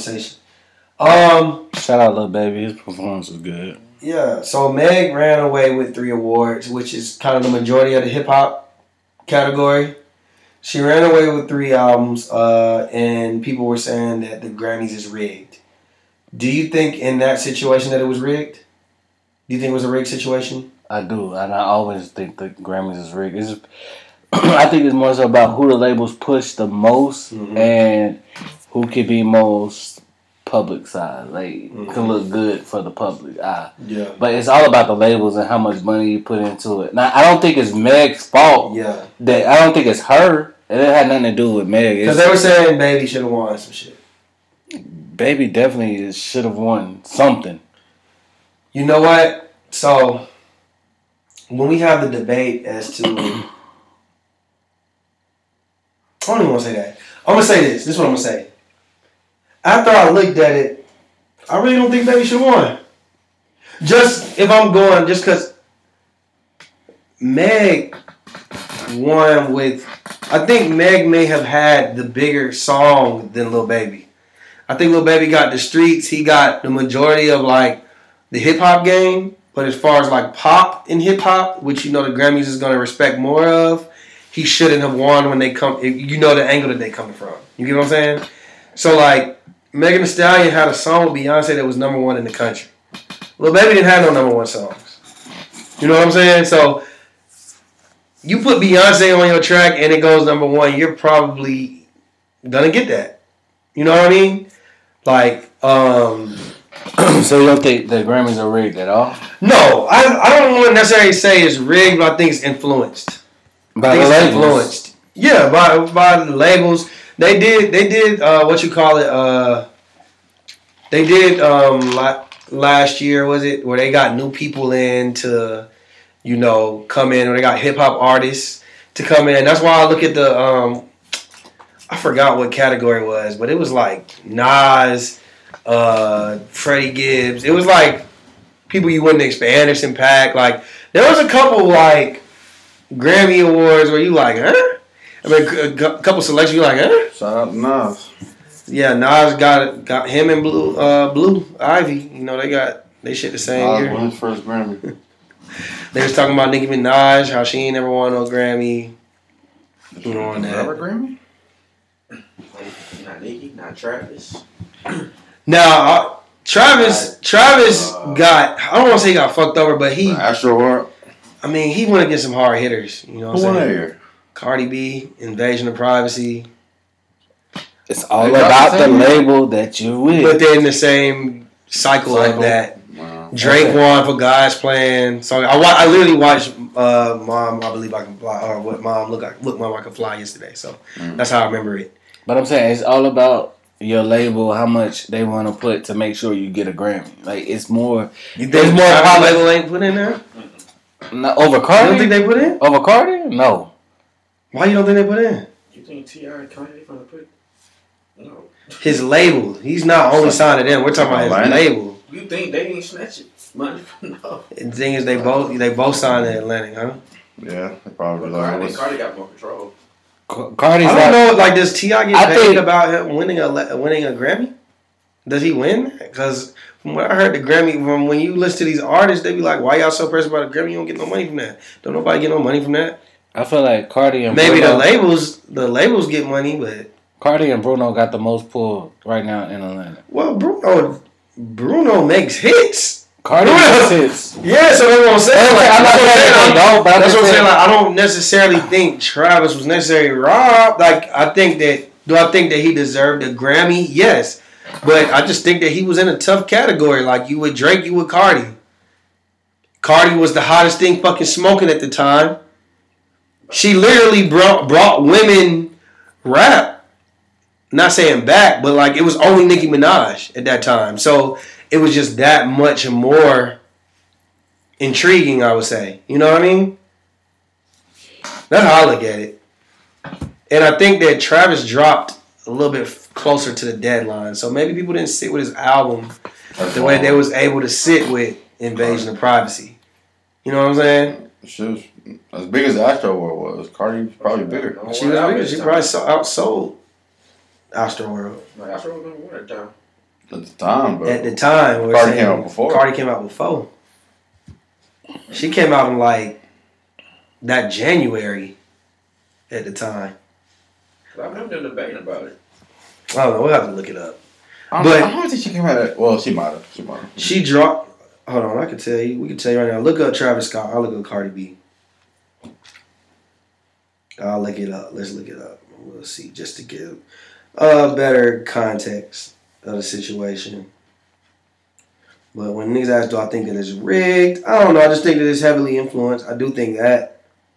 Shout out Lil Baby. His performance was good. Yeah. So Meg ran away with 3 awards, which is kind of the majority of the hip hop category. She ran away with 3 albums, and people were saying that the Grammys is rigged. Do you think in that situation that it was rigged? Do you think it was a rigged situation? I do, and I always think the Grammys is rigged. I think it's more so about who the labels push the most and who can be most public side, like can look good for the public eye. Yeah. But it's all about the labels and how much money you put into it. Now I don't think it's Meg's fault. Yeah. That I don't think it's her. It had nothing to do with Meg. Because they were saying Baby should have won some shit. Baby definitely should have won something. You know what? So when we have the debate as to, I don't even want to say that. I'm gonna say this. This is what I'm gonna say. After I looked at it, I really don't think Baby should have won. Just if I'm going, just because Meg won with, I think Meg may have had the bigger song than Lil Baby. I think Lil Baby got the streets. He got the majority of like the hip hop game. But as far as like pop in hip hop, which you know the Grammys is going to respect more of, he shouldn't have won when they come. You know the angle that they coming from. You get what I'm saying? So like Megan Thee Stallion had a song with Beyonce that was #1 in the country. Lil Baby didn't have no #1 songs. You know what I'm saying? So you put Beyonce on your track and it goes #1, you're probably gonna get that. You know what I mean? Like, So you don't think the Grammys are rigged at all? no, I don't want to necessarily say it's rigged, but I think it's influenced. By I think the it's labels? influenced. Yeah, by the labels. They did what you call it, they did last year, was it, where they got new people in to, you know, come in, or they got hip hop artists to come in. That's why I look at the I forgot what category it was, but it was like Nas, Freddie Gibbs. It was like people you wouldn't expect. Anderson .Paak. Like there was a couple like Grammy Awards where you like, huh? I mean, a couple selections you like, huh? Shout out to Nas. Yeah, Nas got him and Blue Ivy. You know they shit the same Nas year. won his first Grammy. They was talking about Nicki Minaj, how she ain't never won no Grammy. You know on that. Ever Grammy? Not Nicki, not Travis. Now Travis got, I don't want to say he got fucked over, but Astro World. I mean, he went against some hard hitters. You know what Who I'm won that saying? year? Cardi B, Invasion of Privacy. It's all They got about the the same- label that you with. But they're in the same cycle of that. Wow. Drake won for Guys Playing. So I literally watched Mom, I Believe I Can Fly, or what Mom Look Mom I Can Fly yesterday. So that's how I remember it. But I'm saying it's all about your label, how much they want to put to make sure you get a Grammy. Like it's more. You There's think more more pop- label ain't put in there? Over You Cardi. don't think they put in? Over Cardi? No. Why you don't think they put in? You think T.I. and Kanye gonna put? No. His label. He's not only signed to them. We're talking about his Atlanta? label. You think they ain't snatch it? Money from no. The thing is, they both signed to Atlantic, huh? Yeah, they probably But like Cardi got more control. Cardi's I don't know. Like, does T.I. get I paid think- about him winning a Grammy? Does he win? Because from what I heard, the Grammy, from when you listen to these artists, they be like, "Why y'all so pressed about a Grammy? You don't get no money from that. Don't nobody get no money from that." I feel like Cardi and Maybe Bruno, the labels get money, but Cardi and Bruno got the most pull right now in Atlanta. well, Bruno makes hits. Cardi makes hits. Yeah, so that's what I'm saying. Like, I'm not that's what I'm saying saying. they don't, but I'm That's just what I'm saying. saying- Like, I don't necessarily think Travis was necessarily robbed. Like, I think that he deserved a Grammy? Yes. But I just think that he was in a tough category. Like, you with Drake, you with Cardi. Cardi was the hottest thing fucking smoking at the time. She literally brought women rap. Not saying back, but like it was only Nicki Minaj at that time. So it was just that much more intriguing, I would say. You know what I mean? That's how I look at it. And I think that Travis dropped a little bit closer to the deadline. So maybe people didn't sit with his album the way they was able to sit with Invasion of Privacy. You know what I'm saying? She was as big as Astro World was. Cardi was probably bigger. She was bigger. She probably outsold Astroworld Like, that's what we're gonna win at time. At the time, bro. at the time. We're Cardi saying came out before. Cardi came out before. She came out in like that January at the time. I remember them debating about it. I don't know. We'll have to look it up. I But- don't think she came out at. Well, she might have. She dropped. Hold on, I can tell you. We can tell you right now. Look up Travis Scott. I'll look up Cardi B. I'll look it up. Let's look it up. We'll see, just to give a better context of the situation. But when niggas ask, do I think that it's rigged? I don't know. I just think that it's heavily influenced. I do think that.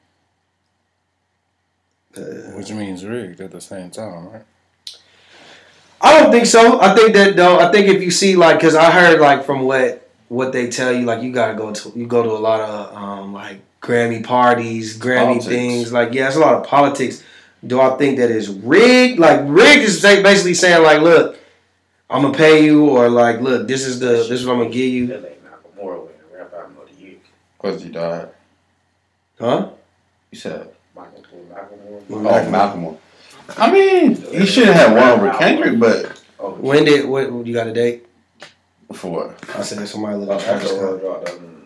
Which means rigged at the same time, right? I don't think so. I think that though. I think if you see like, because I heard like from what what they tell you, like you go to a lot of like Grammy parties, Grammy Politics. things. Like it's a lot of politics. Do I think that is rigged? Like rigged is basically saying like, look, I'm gonna pay you, or like, look, this is what I'm gonna give you. That ain't Malcolm Moore winning rap album of the year. Because he died. Huh? You said. Malcolm Moore. Oh, Malcolm Moore. I mean, he should have had one over Kendrick, but When did what you got a date? for what? I said somebody look up After Travis World Scott. dropped in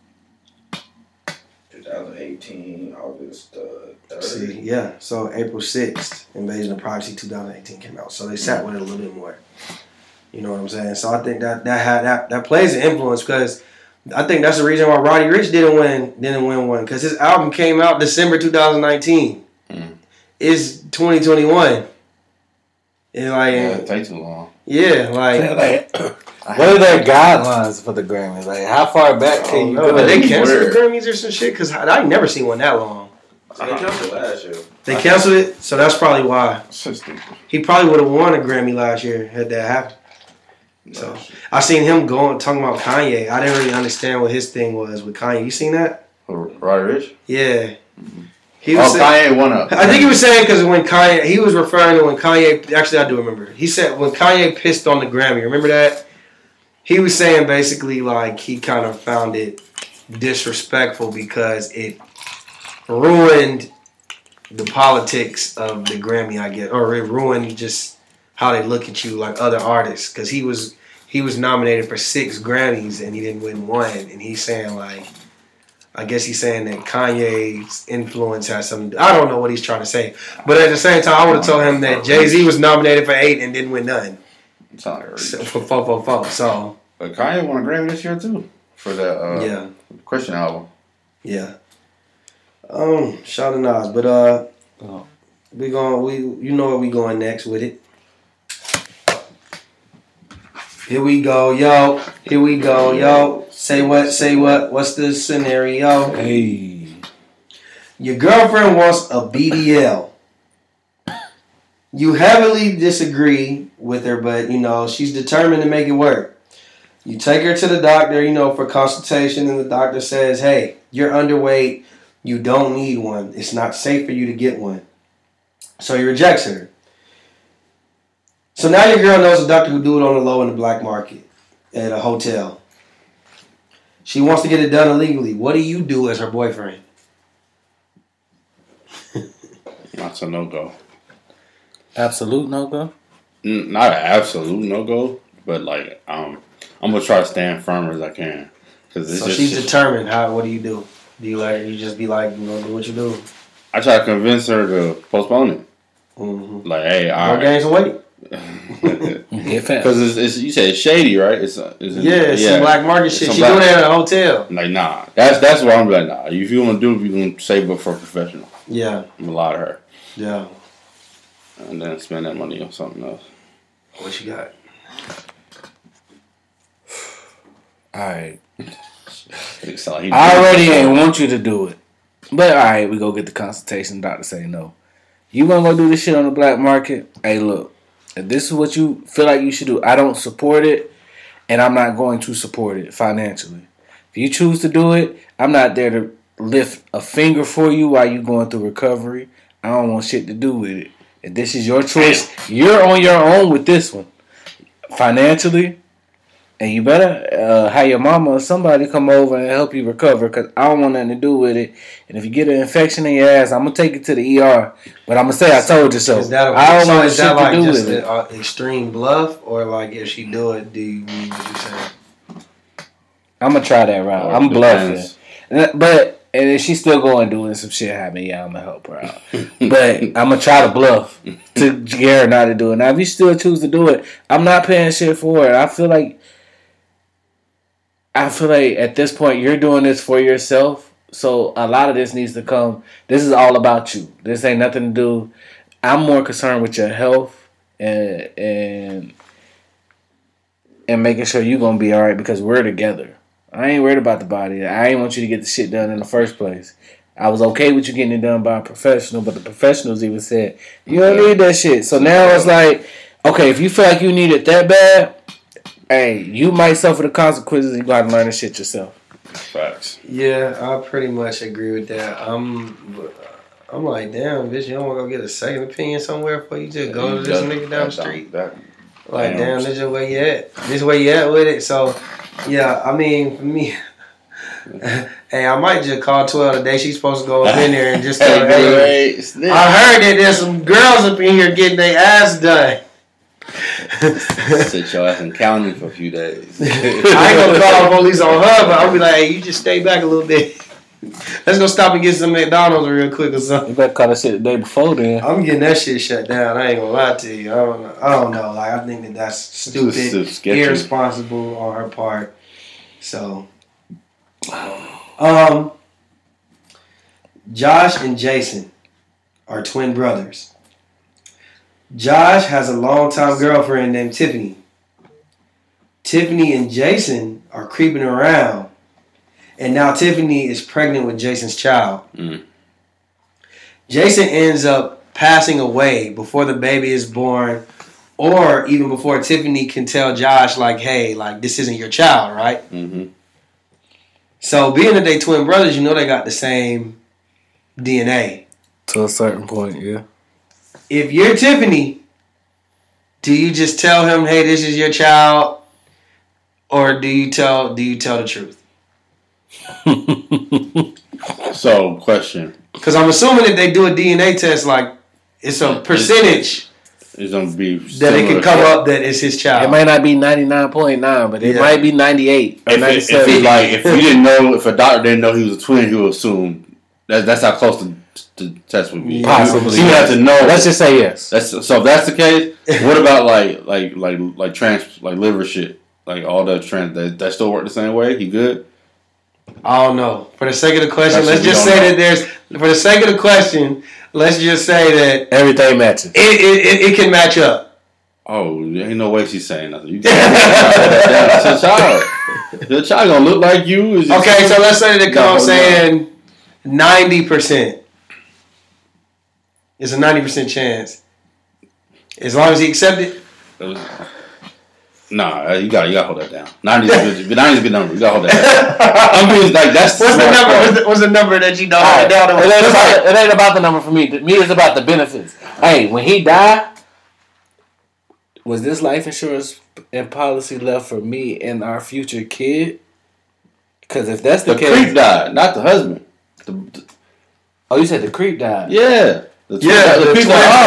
2018, August 3rd. See, yeah. So April 6th, Invasion of Privacy 2018 came out. So they sat with it a little bit more. You know what I'm saying? So I think that plays an influence, because I think that's the reason why Roddy Ricch didn't win one, because his album came out December 2019. It's 2021. And like, It takes too long. yeah, like, what are their guidelines for the Grammys? Like, how far back can you go? but they canceled the Grammys or some shit, because I ain't never seen one that long. They canceled last year. They canceled it, so that's probably why. It's so stupid. He probably would have won a Grammy last year had that happened. So I seen him talking about Kanye. I didn't really understand what his thing was with Kanye. You seen that? Roddy Ricch? Yeah. He was Kanye won up. I think he was saying because when Kanye, he was referring to when Kanye. Actually, I do remember. He said when Kanye pissed on the Grammy. Remember that? He was saying basically like he kind of found it disrespectful because it ruined the politics of the Grammy, I guess, or it ruined just how they look at you like other artists. Because he was nominated for 6 Grammys and he didn't win one, and he's saying like. I guess he's saying that Kanye's influence has something. I don't know what he's trying to say, but at the same time, I would have told him that Jay-Z was nominated for 8 and didn't win none. It's not right. So, for 444. So, But Kanye won a Grammy this year too for that Christian album. yeah. Shout out to Nas, but you know where we going next with it. Here we go, yo. Here we go, yo. Say what? What's the scenario? Hey. Your girlfriend wants a BBL. You heavily disagree with her, but, she's determined to make it work. You take her to the doctor, for consultation, and the doctor says, hey, you're underweight. You don't need one. It's not safe for you to get one. So he rejects her. So now your girl knows a doctor who do it on the low in the black market at a hotel. She wants to get it done illegally. What do you do as her boyfriend? That's a no-go. Absolute no-go? Not an absolute no-go, but like I'm gonna try to stand firm as I can. So she's determined. What do you do? Do you just be like, do what you do? I try to convince her to postpone it. Mm-hmm. Like, hey, don't gain some weight. Because you said it's shady, right? It's some black market shit. She doing that at a hotel. Like, nah, that's why I'm like, nah. If you want to do it, you can save it for a professional. Yeah, I'm gonna lie to her. Yeah, and then spend that money on something else. What you got? All right. I already ain't want you to do it, but all right, we go get the consultation. Doctor say no. You gonna go do this shit on the black market? Hey, look. If this is what you feel like you should do, I don't support it, and I'm not going to support it financially. If you choose to do it, I'm not there to lift a finger for you while you're going through recovery. I don't want shit to do with it. If this is your choice, you're on your own with this one. Financially, and you better have your mama or somebody come over and help you recover, because I don't want nothing to do with it. And if you get an infection in your ass, I'm going to take it to the ER. But I'm going to say I told you so. Is that I don't want is that shit like to do just with it. an extreme bluff, or like if she do it, do you mean what you saying? I'm going to try that route. I'm bluffing. But and if she's still going doing some shit happen, yeah, I'm going to help her out. But I'm going to try to bluff to get her not to do it. Now, if you still choose to do it, I'm not paying shit for it. I feel like at this point you're doing this for yourself. So a lot of this needs to come. This is all about you. This ain't nothing to do. I'm more concerned with your health and making sure you're going to be all right, because we're together. I ain't worried about the body. I ain't want you to get the shit done in the first place. I was okay with you getting it done by a professional, but the professionals even said, you don't need that shit. So now it's like, okay, if you feel like you need it that bad, Hey, you might suffer the consequences. You gotta learn this shit yourself. Facts. Yeah, I pretty much agree with that. I'm like, damn, bitch, you don't want to go get a second opinion somewhere before you just go to this nigga down the street? Like, damn, this is where you at. This is where you at with it. So, yeah, I mean, for me, hey, I might just call 12 today. She's supposed to go up in there and just tell her, hey, I heard that there's some girls up in here getting their ass done. Sit your ass in county for a few days. I ain't gonna call the police on her, but I'll be like, hey, you just stay back a little bit. Let's go stop and get some McDonald's real quick or something. You better call that shit the day before then. I'm getting that shit shut down. I ain't gonna lie to you. I don't know. Like, I think that's stupid, irresponsible on her part. So, Josh and Jason are twin brothers. Josh has a longtime girlfriend named Tiffany. Tiffany and Jason are creeping around. And now Tiffany is pregnant with Jason's child. Jason ends up passing away before the baby is born, or even before Tiffany can tell Josh, like, hey, like, this isn't your child, right? Mm-hmm. So being that they twin brothers, you know they got the same DNA. To a certain point, yeah. If you're Tiffany, do you just tell him, hey, this is your child? Or do you tell the truth? So, question. Because I'm assuming if they do a DNA test, like, it's a percentage it's gonna be that it can come up that it's his child. It might not be 99.9, but it might be 98 or 97. If you didn't know, if a doctor didn't know he was a twin, he would assume that's how close the test would be. Possibly. So you have to know. Let's just say yes. So if that's the case, what about like liver shit? Like all the trans that still work the same way? He good? I don't know. For the sake of the question, let's just say that for the sake of the question, let's just say that everything matches. It can match up. Oh, there ain't no way she's saying nothing. You it's your child. Your child gonna look like you. Okay, so let's say that it comes saying 90%. It's a 90% chance. As long as he accepts it. Nah, you gotta hold that down. 90 is a good number. You gotta hold that down. I mean, like that's what's the number? What's the number that you don't hold down? It ain't about the number for me. Me, it's about the benefits. Hey, when he died, was this life insurance and policy left for me and our future kid? Because if that's the case, creep died, not the husband. Oh, you said the creep died. Yeah. The people not the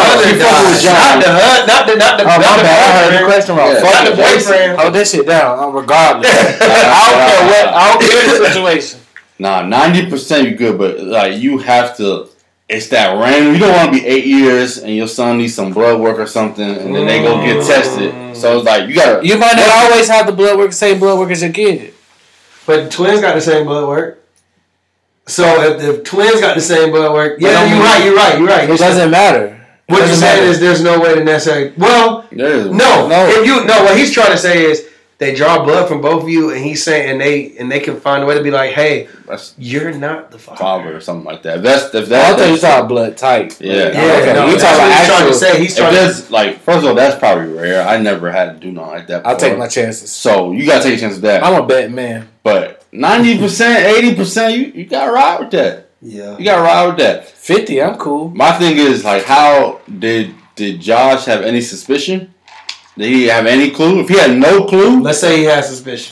my bad. I heard the question wrong. Not the boyfriend. Hold this shit down. Regardless, I don't care the situation. Nah, 90% you good, but like you have to. It's that random. You don't want to be 8 years and your son needs some blood work or something, and then they go get tested. So it's like you gotta. You might not always have the same blood work as your kid, but the twins got the same blood work. So if the twins got the same blood work, yeah, you're right. It doesn't matter. What you're saying is there's no way to necessarily. Well, no. What he's trying to say is they draw blood from both of you, and he's saying and they can find a way to be like, hey, you're not the father or something like that. If that's I thought you talking blood type. Yeah. Okay. No, he's trying to say. He's trying to like first of all, that's probably rare. I never had to do nothing like that before. I'll take my chances. So you gotta take a chance with that. I'm a bet man. But 90%, 80%, you gotta ride with that. Yeah. You gotta ride with that. 50, I'm cool. My thing is like, how did Josh have any suspicion? Did he have any clue? If he had no clue, let's say he has suspicion.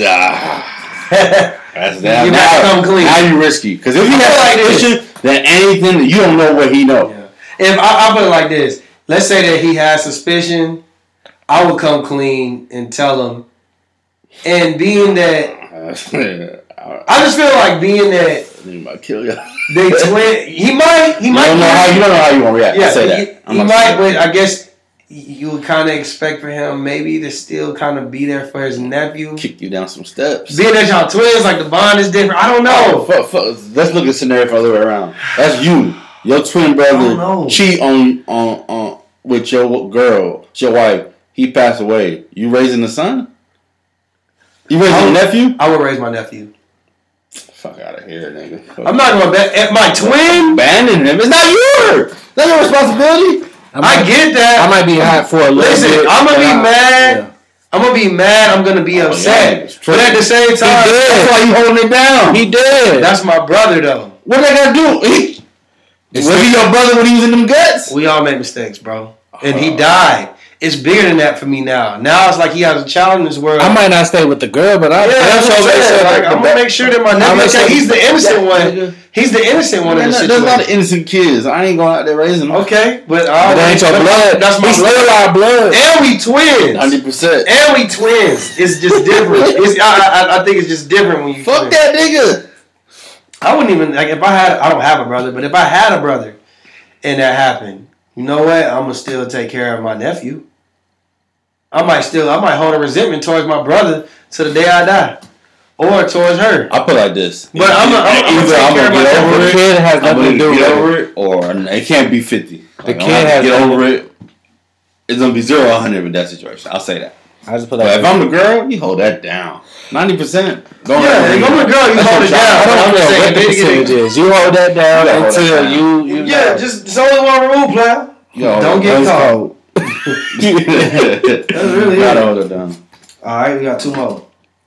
That's that. Now you risky because if he has suspicion, then anything that you don't know what he know. Yeah. If I put it like this, let's say that he has suspicion, I would come clean and tell him. And being that, I just feel like being that he might kill you. They twin. He might. You don't know how you want to react. Yeah, say that. He might, but I guess you would kind of expect for him maybe to still kind of be there for his nephew. Kick you down some steps. Being that y'all twins, like the bond is different. I don't know. Let's look at the scenario from the other way around. That's you. Your twin brother cheat on with your girl, your wife. He passed away. You raising the son? You raising your nephew? I would raise my nephew. Fuck out of here, nigga. I'm not going to bet my twin. Abandon him. It's not yours. That's your responsibility. I get that. I might be hot for a little bit. Listen, I'm going to be mad. Yeah. I'm gonna be mad. I'm gonna be upset. Yeah. But at the same time, That's why you holding it down. He did. that's my brother though. What they gotta do? Was he your brother when he was in them guts? We all make mistakes, bro. And he died. It's bigger than that for me now. Now it's like he has a child in this world. I might not stay with the girl, but I'm gonna make sure that my nephew. He's the innocent one. He's the innocent one in the There's situation. a lot of innocent kids. I ain't going out there raising them. Okay, but that ain't your blood. That's my He's blood. still our blood. And we twins. 100%. And we twins. It's just different. I think it's just different when you. Fuck twins. that nigga. I wouldn't even like if I don't have a brother, but if I had a brother and that happened, you know what? I'm gonna still take care of my nephew. I might hold a resentment towards my brother to the day I die, or towards her. I put it like this. But I'm gonna take care of my get over nephew. The it. kid has I'm nothing gonna to do get with over it. it, or it can't be 50. The Like, kid I'm gonna has get nothing- over it. It's gonna be 0 or 100 with that situation. I'll say that. I just put But that. if I'm the girl, you hold that down. 90%. Yeah, if I'm a girl, you hold it down. I don't I'm know just saying, what the percentage is. You hold that down You gotta hold until that down. you. Yeah, just it's only one rule, player. Don't get caught. That's really gotta it. hold it down. All right, we got two more.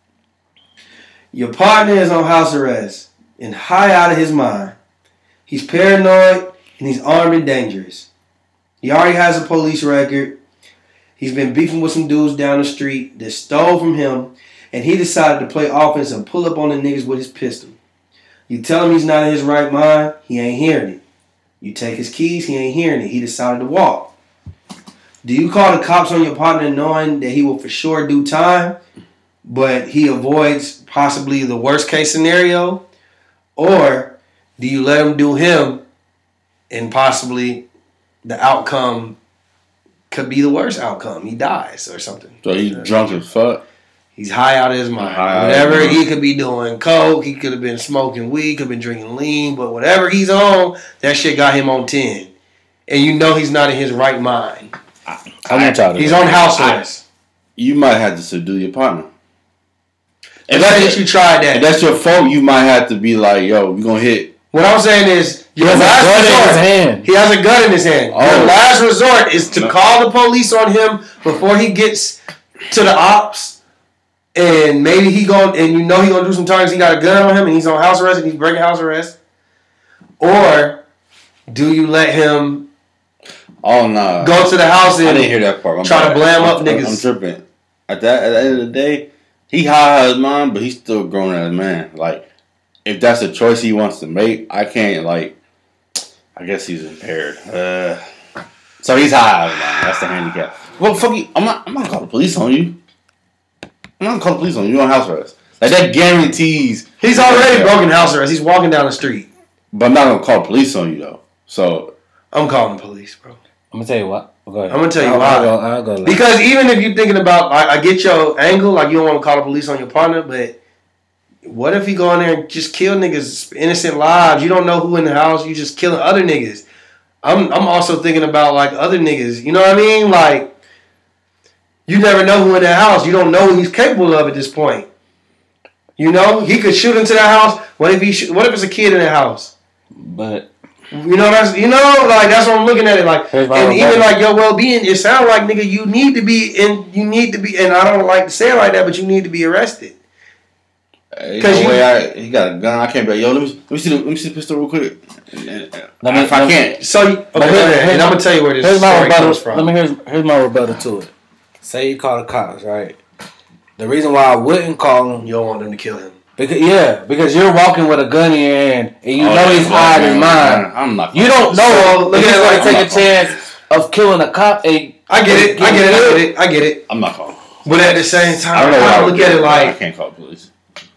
Your partner is on house arrest and high out of his mind. He's paranoid and he's armed and dangerous. He already has a police record. He's been beefing with some dudes down the street that stole from him, and he decided to play offense and pull up on the niggas with his pistol. You tell him he's not in his right mind, he ain't hearing it. You take his keys, he ain't hearing it. He decided to walk. Do you call the cops on your partner knowing that he will for sure do time, but he avoids possibly the worst case scenario? Or do you let him do him and possibly the outcome could be the worst outcome? He dies or something. So he's drunk as fuck. He's high out of his mind. High out of Whatever his mind. he could be doing, coke, he could have been smoking weed, could have been drinking lean, but whatever he's on, that shit got him on 10. And you know he's not in his right mind. I want y'all to. He's on house arrest. You might have to subdue your partner. Let's say that you tried that. If that's your fault, you might have to be like, yo, we gonna hit. What I'm saying is, He has a gun in his hand. He has a gun in his hand. Oh. Your last resort is to call the police on him before he gets to the ops, and maybe he gonna do some time. He got a gun on him, and he's on house arrest, and he's breaking house arrest. Or do you let him Oh no! go to the house I and didn't hear that part. I'm try to bad. blam up I'm niggas? tripping. At the end of the day, he high out of his mind, but he's still grown as a man. Like, if that's a choice he wants to make, I can't. Like, I guess he's impaired. So he's high out of his mind. That's the handicap. Well, fuck you. I'm not gonna call the police on you. I'm not gonna call the police on you. You're on house arrest. Like, that guarantees. He's already broken house arrest. He's walking down the street. But I'm not gonna call the police on you though. So I'm calling the police, bro. I'm gonna tell you what. Go ahead. I'm gonna tell you why. I'll go last. Because even if you're thinking about, I get your angle, like you don't want to call the police on your partner, but what if you go in there and just kill niggas, innocent lives? You don't know who in the house. You just killing other niggas. I'm also thinking about like other niggas. You know what I mean? Like you never know who in that house. You don't know what he's capable of at this point. You know, he could shoot into that house. What if it's a kid in the house? But You know that's that's what I'm looking at it like. Here's my And even rebuttal. like your well being, it sounds like nigga, you need to be, and I don't like to say it like that, but you need to be arrested. Because he got a gun. I can't be like, yo, let me see the pistol real quick. If I can't. So and I'm gonna tell you where this here's my story rebuttal. comes from. Here's my rebuttal to it. Say you call the cops, right? The reason why I wouldn't call him, You don't want them to kill him. because you're walking with a gun in your hand and you know he's high in his mind. I'm not. You don't know. So, look Look at it at like- take a chance of killing a cop. And I get it. I get it. I'm not calling. But at the same time, I don't know why I look at it I like can't call the police.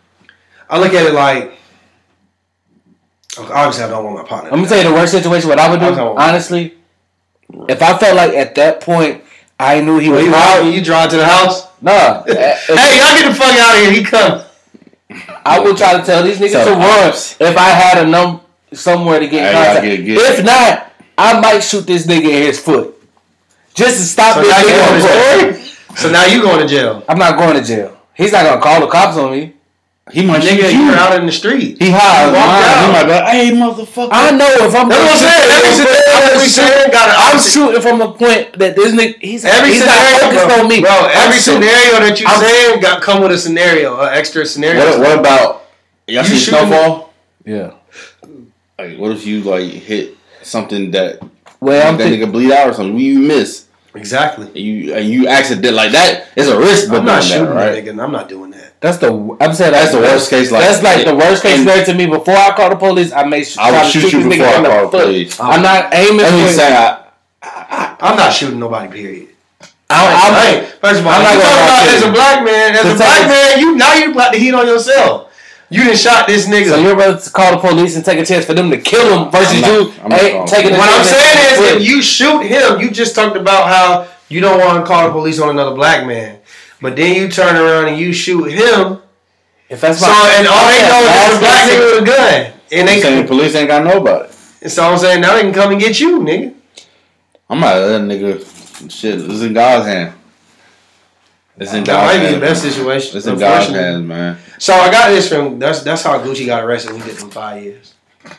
Obviously I don't want my partner. I'm gonna tell you the worst situation. What I would do, Okay. honestly, if I felt like at that point I knew he was you out. you drive to the house. Nah, Hey, y'all get the fuck out of here. He come. I would try to tell these niggas Tell to the run ops. if I had a somewhere to get in Hey, y'all contact. get- If not, I might shoot this nigga in his foot just to stop So this now you nigga going from to jail. So now you going to jail. I'm not going to jail. He's not gonna call the cops on me. He might Nigga, you're out in the street. He high. He walked out. He might be like, hey, motherfucker. I know if I'm. That's what I'm saying. Every scenario got an I'm opposite. shooting from the point that this nigga, he's not focused bro, on me. Bro, every I'm scenario that you saying got come with a scenario, an extra scenario. What about y'all see shooting- Snowfall? Yeah. Like, what if you like hit something that Well, that nigga bleed out or something? You miss. Exactly. You accident like that. It's a risk. I'm not shooting right? that nigga. I'm not doing that. I'm saying that's the worst case. Like, that's like the worst case scenario to me. Before I call the police, I make sure I would try to shoot you this before nigga I in the call the foot. police. I'm not aiming. That's what he's saying. I'm not shooting nobody. Period. I'm First of all, I'm not you gonna talking lie about to as you. a black man. As a black man, you put the heat on yourself. You done shot this nigga. So you're about to call the police and take a chance for them to kill him versus taking a What I'm chance. saying is, if you shoot him, you just talked about how you don't want to call the police on another black man, but then you turn around and you shoot him. If that's and all they know is a black nigga with a gun, and they saying police ain't got nobody. So I'm saying now they can come and get you, nigga. I'm not that nigga. Shit, it's in God's hand. It's in That God's might be hands. the best situation. It's in God's hands, man. So I got this from that's how Gucci got arrested. He did them 5 years.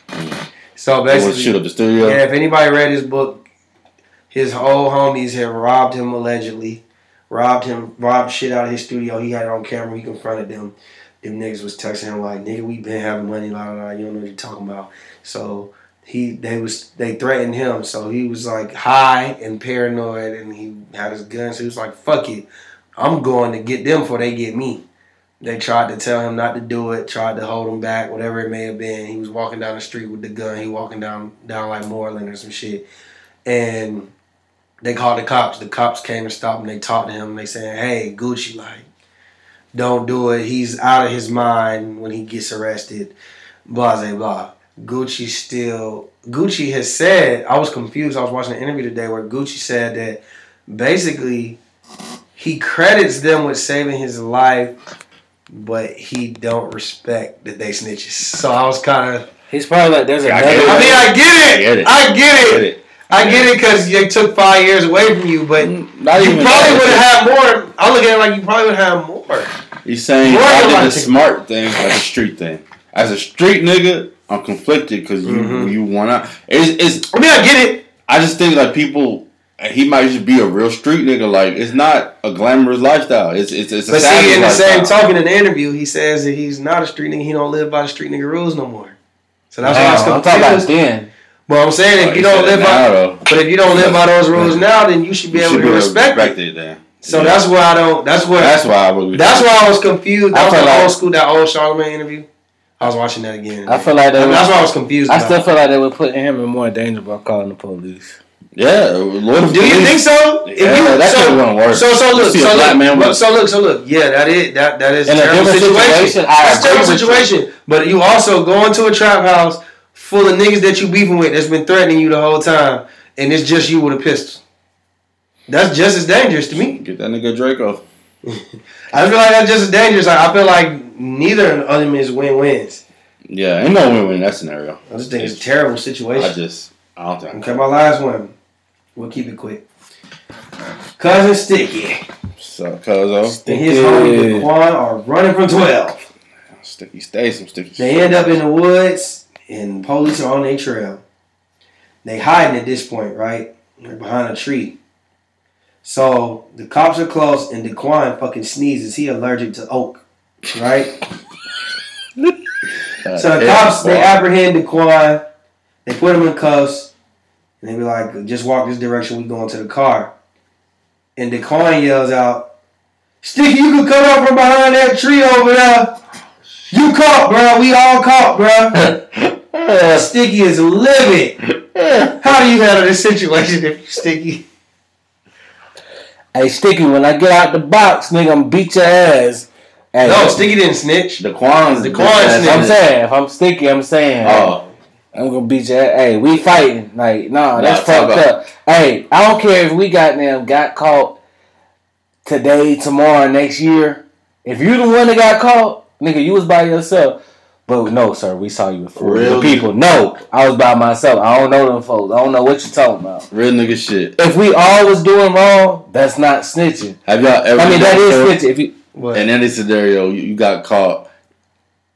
So basically, Shoot up the studio. Yeah, if anybody read his book, his whole homies had robbed him allegedly, robbed shit out of his studio. He had it on camera. He confronted them. Them niggas was texting him like, "Nigga, we been having money, la la la. You don't know what you're talking about." So they threatened him. So he was like high and paranoid, and he had his gun. So he was like, "Fuck it, I'm going to get them before they get me." They tried to tell him not to do it, tried to hold him back, whatever it may have been. He was walking down the street with the gun. He walking down like Moreland or some shit. And they called the cops. The cops came and stopped him. They talked to him. They saying, "Hey, Gucci, like, don't do it. He's out of his mind when he gets arrested." Blah, blah, blah. Gucci has said, I was confused. I was watching an interview today where Gucci said that basically he credits them with saving his life, but he don't respect that they snitches. So I was kind of... He's probably like, there's another... I get it. I get it because they took 5 years away from you, but you probably would have had more. I look at it like you probably would have more. He's saying I did the smart thing like a street thing. As a street nigga, I'm conflicted because you want out. It's. I get it. I just think like people, he might just be a real street nigga. Like it's not a glamorous lifestyle. It's a but see, in the same talking in the interview, he says that he's not a street nigga. He don't live by the street nigga rules no more. So that's why I was confused. I'm talking about then. Well, I'm saying if you don't live by those rules now, then you should be able to respect it. Then. So that's why I don't. That's why I was confused. That was that old Charlamagne interview. I was watching that again. I feel like that's why I was confused. I still feel like they were putting him in more danger by calling the police. Yeah, do you think so? Yeah, that's what wouldn't work. So look. Yeah, that is a terrible situation. That's a terrible situation. But you also go into a trap house full of niggas that you beefing with that's been threatening you the whole time, and it's just you with a pistol. That's just as dangerous to me. Get that nigga Draco. I feel like that's just as dangerous. I feel like neither of them is win-wins. Yeah, ain't no win-win in that scenario. I just think it's a terrible situation. I don't think. Okay, my last one. We'll keep it quick. Cousin Sticky. So, Cuzzo. And his homie Daquan are running from 12. Sticky stays some sticky. They end up in the woods, and police are on their trail. They hiding at this point, right? They're behind a tree. So the cops are close, and Daquan fucking sneezes. He allergic to oak, right? So the cops, they apprehend Daquan. They put him in cuffs. And they be like, just walk this direction. We going to the car. And Daquan yells out, "Sticky, you can come up from behind that tree over there. You caught, bro. We all caught, bro." Sticky is livid. How do you handle this situation if you're Sticky? Hey, Sticky, when I get out the box, nigga, I'm beat your ass. Hey, no, Sticky didn't snitch. Daquan snitched. I'm saying, if I'm Sticky, I'm saying, I'm gonna beat your ass. Hey, we fighting. Like, nah, that's fucked up. Hey, I don't care if we got caught today, tomorrow, next year. If you the one that got caught, nigga, you was by yourself. But no, sir, we saw you with real people. No, I was by myself. I don't know them folks. I don't know what you talking about. Real nigga shit. If we all was doing wrong, that's not snitching. Have y'all ever? I mean, that is snitching. If you in any scenario, you got caught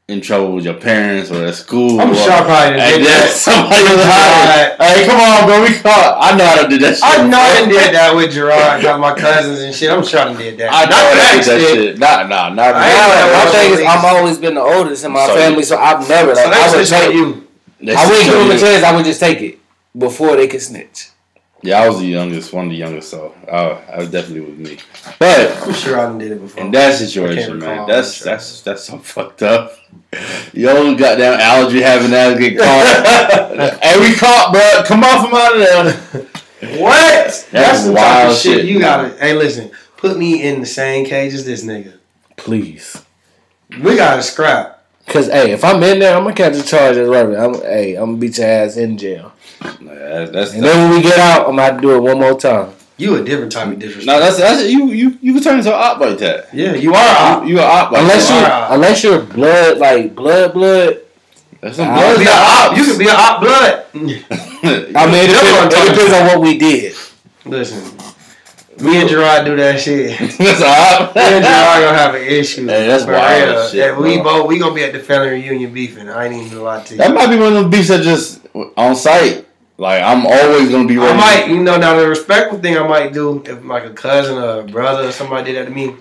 in trouble with your parents or at school. I'm sure I probably and did then that. somebody was hiding. Hey, come on, bro. We caught. I know how to do that shit. I know I did that with Gerard, got my cousins and shit. I'm sure I did that. I know I did that shit. Nah. My thing is, I've always been the oldest in my family, so I've never. Like, I would take you. I wouldn't give them a chance. I would just take it before they could snitch. Yeah, I was the youngest, one of the youngest, so I was definitely with me. But I'm sure I did it before. In that situation, man, that's so fucked up. Yo, goddamn allergy having that get caught. Hey, we caught, bro. Come on from out of there. What? That's some type wild of shit. You gotta. Hey, listen. Put me in the same cage as this nigga. Please. We gotta scrap. Cause hey, if I'm in there, I'm gonna catch a charge as robbery. I'm gonna beat your ass in jail. And then when we get out, I'm gonna have to do it one more time. You a different type of disrespect. No, that's you can turn into an op like that. Yeah, you are an op. You an op like unless you're blood like blood. That's some blood. You can be an op blood. I mean, it depends on what we did. Listen. Me and Gerard do that shit. That's op. Me and Gerard gonna have an issue. Hey, that's wild shit. Yeah, we gonna be at the family reunion beefing. I ain't even gonna lie to you. That might be one of them beefs that just on site. Like I'm always gonna be ready. I might, now the respectful thing I might do if like a cousin or a brother or somebody did that to me.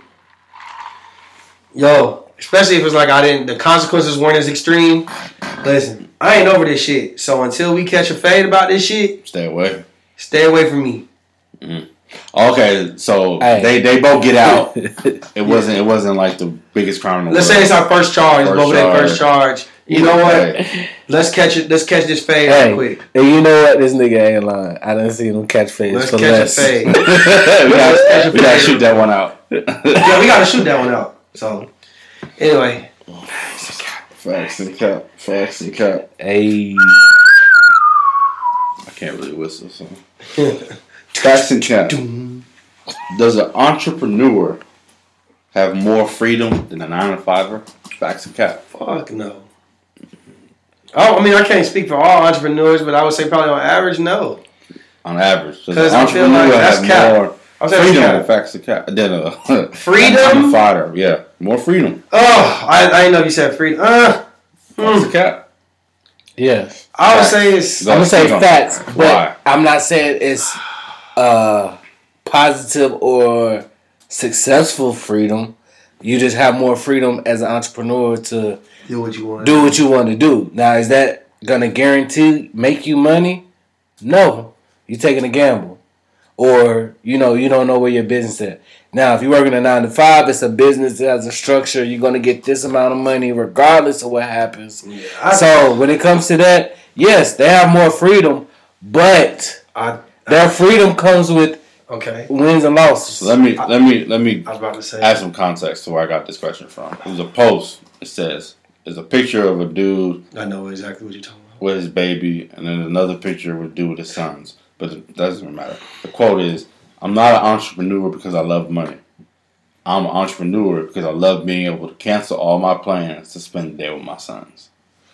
Yo, especially if it's like the consequences weren't as extreme. Listen, I ain't over this shit. So until we catch a fade about this shit, stay away. Stay away from me. Mm. Okay, so they both get out. It wasn't like the biggest crime in the world. Let's say it's our first charge. Both of their first charge. You know what? Let's catch it. Let's catch this fade real quick. And you know what? This nigga ain't lying. I didn't see him catch fades. Let's for catch less. a fade. we gotta shoot that one out. Yeah, we gotta shoot that one out. So, anyway. Facts and cap. Hey. I can't really whistle, so. Facts and cap. Does an entrepreneur have more freedom than a 9-to-5er? Facts and cap. Fuck no. Oh, I mean, I can't speak for all entrepreneurs, but I would say probably on average, no. On average, because I feel like that's cap. More freedom than facts and cap. Freedom? Fighter, yeah, more freedom. Oh, I didn't know if you said freedom. Facts and cap. Yes. I would say it's. I'm gonna say facts, but I'm not saying it's positive or successful freedom. You just have more freedom as an entrepreneur to do what you want to do. Now, is that gonna guarantee make you money? No, you're taking a gamble, or you don't know where your business is. Now, if you're working a 9-to-5, it's a business that has a structure. You're gonna get this amount of money regardless of what happens. Yeah, so when it comes to that, yes, they have more freedom, but their freedom comes with wins and losses. So let me. I was about to say add some context to where I got this question from. There's a post. It says there's a picture of a dude. I know exactly what you're talking about. With his baby, and then another picture of a dude with his sons. But it doesn't matter. The quote is, "I'm not an entrepreneur because I love money. I'm an entrepreneur because I love being able to cancel all my plans to spend the day with my sons."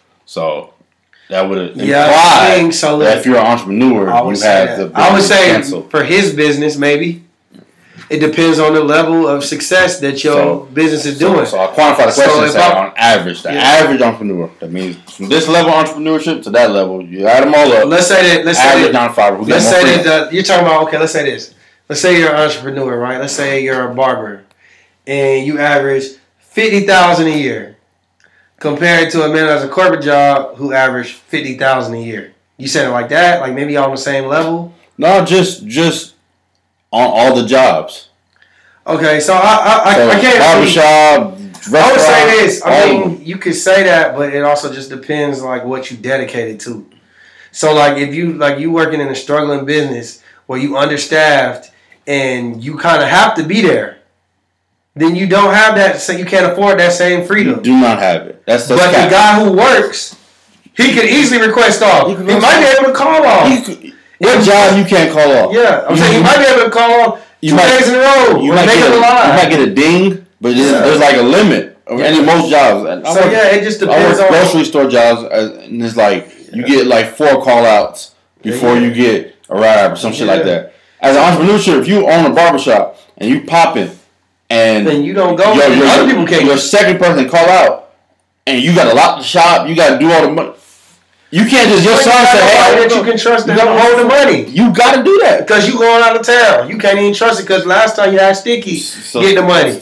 So that would imply that if you're an entrepreneur, you have the ability I would say to cancel. For his business, maybe. It depends on the level of success that your business is doing. So I'll quantify the question and say on average, the average entrepreneur. That means from this level of entrepreneurship to that level, you add them all up. Let's say that 9-to-5. Let's say that you're talking about, let's say this. Let's say you're an entrepreneur, right? Let's say you're a barber and you average $50,000 a year compared to a man that has a corporate job who averaged $50,000 a year. You said it like that? Like maybe on the same level? No, just on all the jobs. Okay, so I can't. Barbershop, restaurant. I would say this. I mean, you could say that, but it also just depends like what you dedicated to. So like if you working in a struggling business where you understaffed and you kind of have to be there, then you don't have that. So you can't afford that same freedom. You do not have it. But the guy who works, he could easily request off. He might be able to call off. What job you can't call off? Yeah, I'm saying you might be able to call off 2 days in a row. You might get a ding, but there's like a limit. And most jobs. It just depends on grocery store jobs, and it's like you get like 4 call outs before you get a ride or some shit like that. As an entrepreneur, if you own a barbershop and you popping, and then you don't go, other people can't. Your second person call out, and you got to lock the shop. You got to do all the money. You can't just your son say, "Hey, that you can trust to hold the money." You got to do that because you going out of town. You can't even trust it because last time you had Sticky get the money.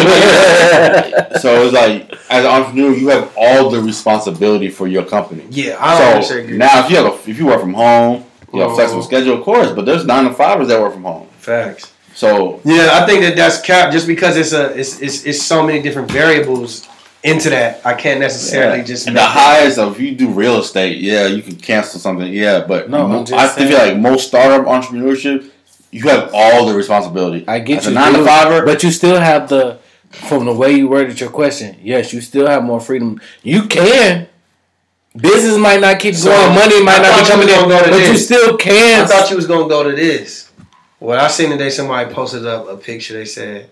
So it's like as an entrepreneur, you have all the responsibility for your company. Yeah, I don't agree. Now if you work from home, you have a flexible schedule, of course. But there's 9-to-5ers that work from home. Facts. So yeah, I think that's capped just because it's so many different variables into that. I can't necessarily just. And the highest of if you do real estate, you can cancel something, but no, I feel like most startup entrepreneurship, you have all the responsibility. I get as you, a 9-to-5er, but you still have from the way you worded your question. Yes, you still have more freedom. You can. Business might not keep going, money might not be coming in, but you still can. I thought you was gonna go to this. What I seen today, somebody posted up a picture. They said,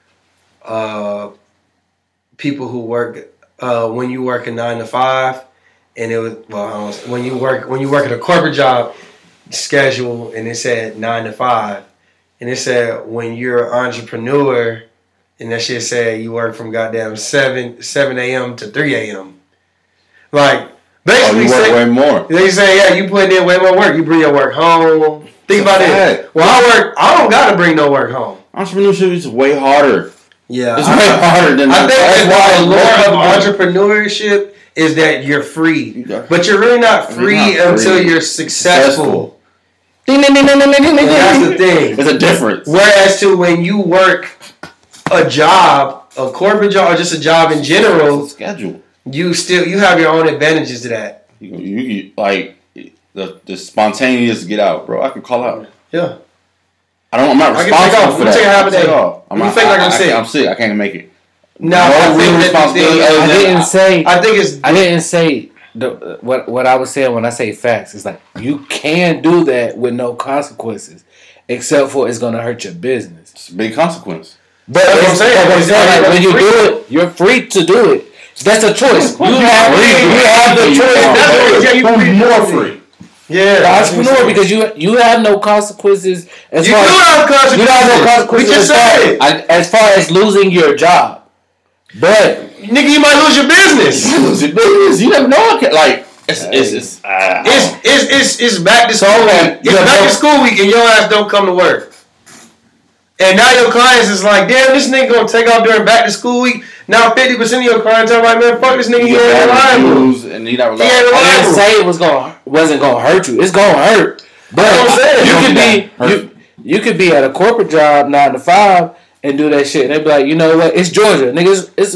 people who work when you work a 9-to-5, and it was when you work at a corporate job schedule, and it said 9-to-5, and it said when you're an entrepreneur, and that shit said you work from goddamn 7 a.m. to 3 a.m. Like basically, you work way more. They say you put in way more work. You bring your work home. Think about it. Well, I don't gotta bring no work home. Entrepreneurship is way harder. Yeah, it's way harder than I think that's why the lore of entrepreneurship is that you're free, but you're really not free until you're successful. That's the thing. There's a difference. Whereas to when you work a job, a corporate job, or just a job in general, schedule. You have your own advantages to that. You like the spontaneous get out, bro. I can call out. Yeah. I'm not responsible for that. Take half a day. I'm fake like I'm sick. I'm sick. I can't make it. No, I didn't say what I was saying when I say facts. It's like you can do that with no consequences, except for it's gonna hurt your business. It's a big consequence. But I'm saying, when you do it, you're free to do it. That's a choice. You have the choice. You're more free. Yeah, the entrepreneur, because you have no consequences. You do have consequences. You have no consequences. We just said it. As far as losing your job, but nigga, you might lose your business. You never know. Like it's back to school week. It's back to school week, and your ass don't come to work. And now your clients is like, damn, this nigga gonna take off during back to school week. Now 50% of your clients are like, man, fuck this nigga, he ain't reliable. And he not reliable. I didn't say it wasn't gonna hurt you. It's gonna hurt. But you could be at a corporate job 9-to-5 and do that shit. And they be like, you know what? It's Georgia, nigga. It's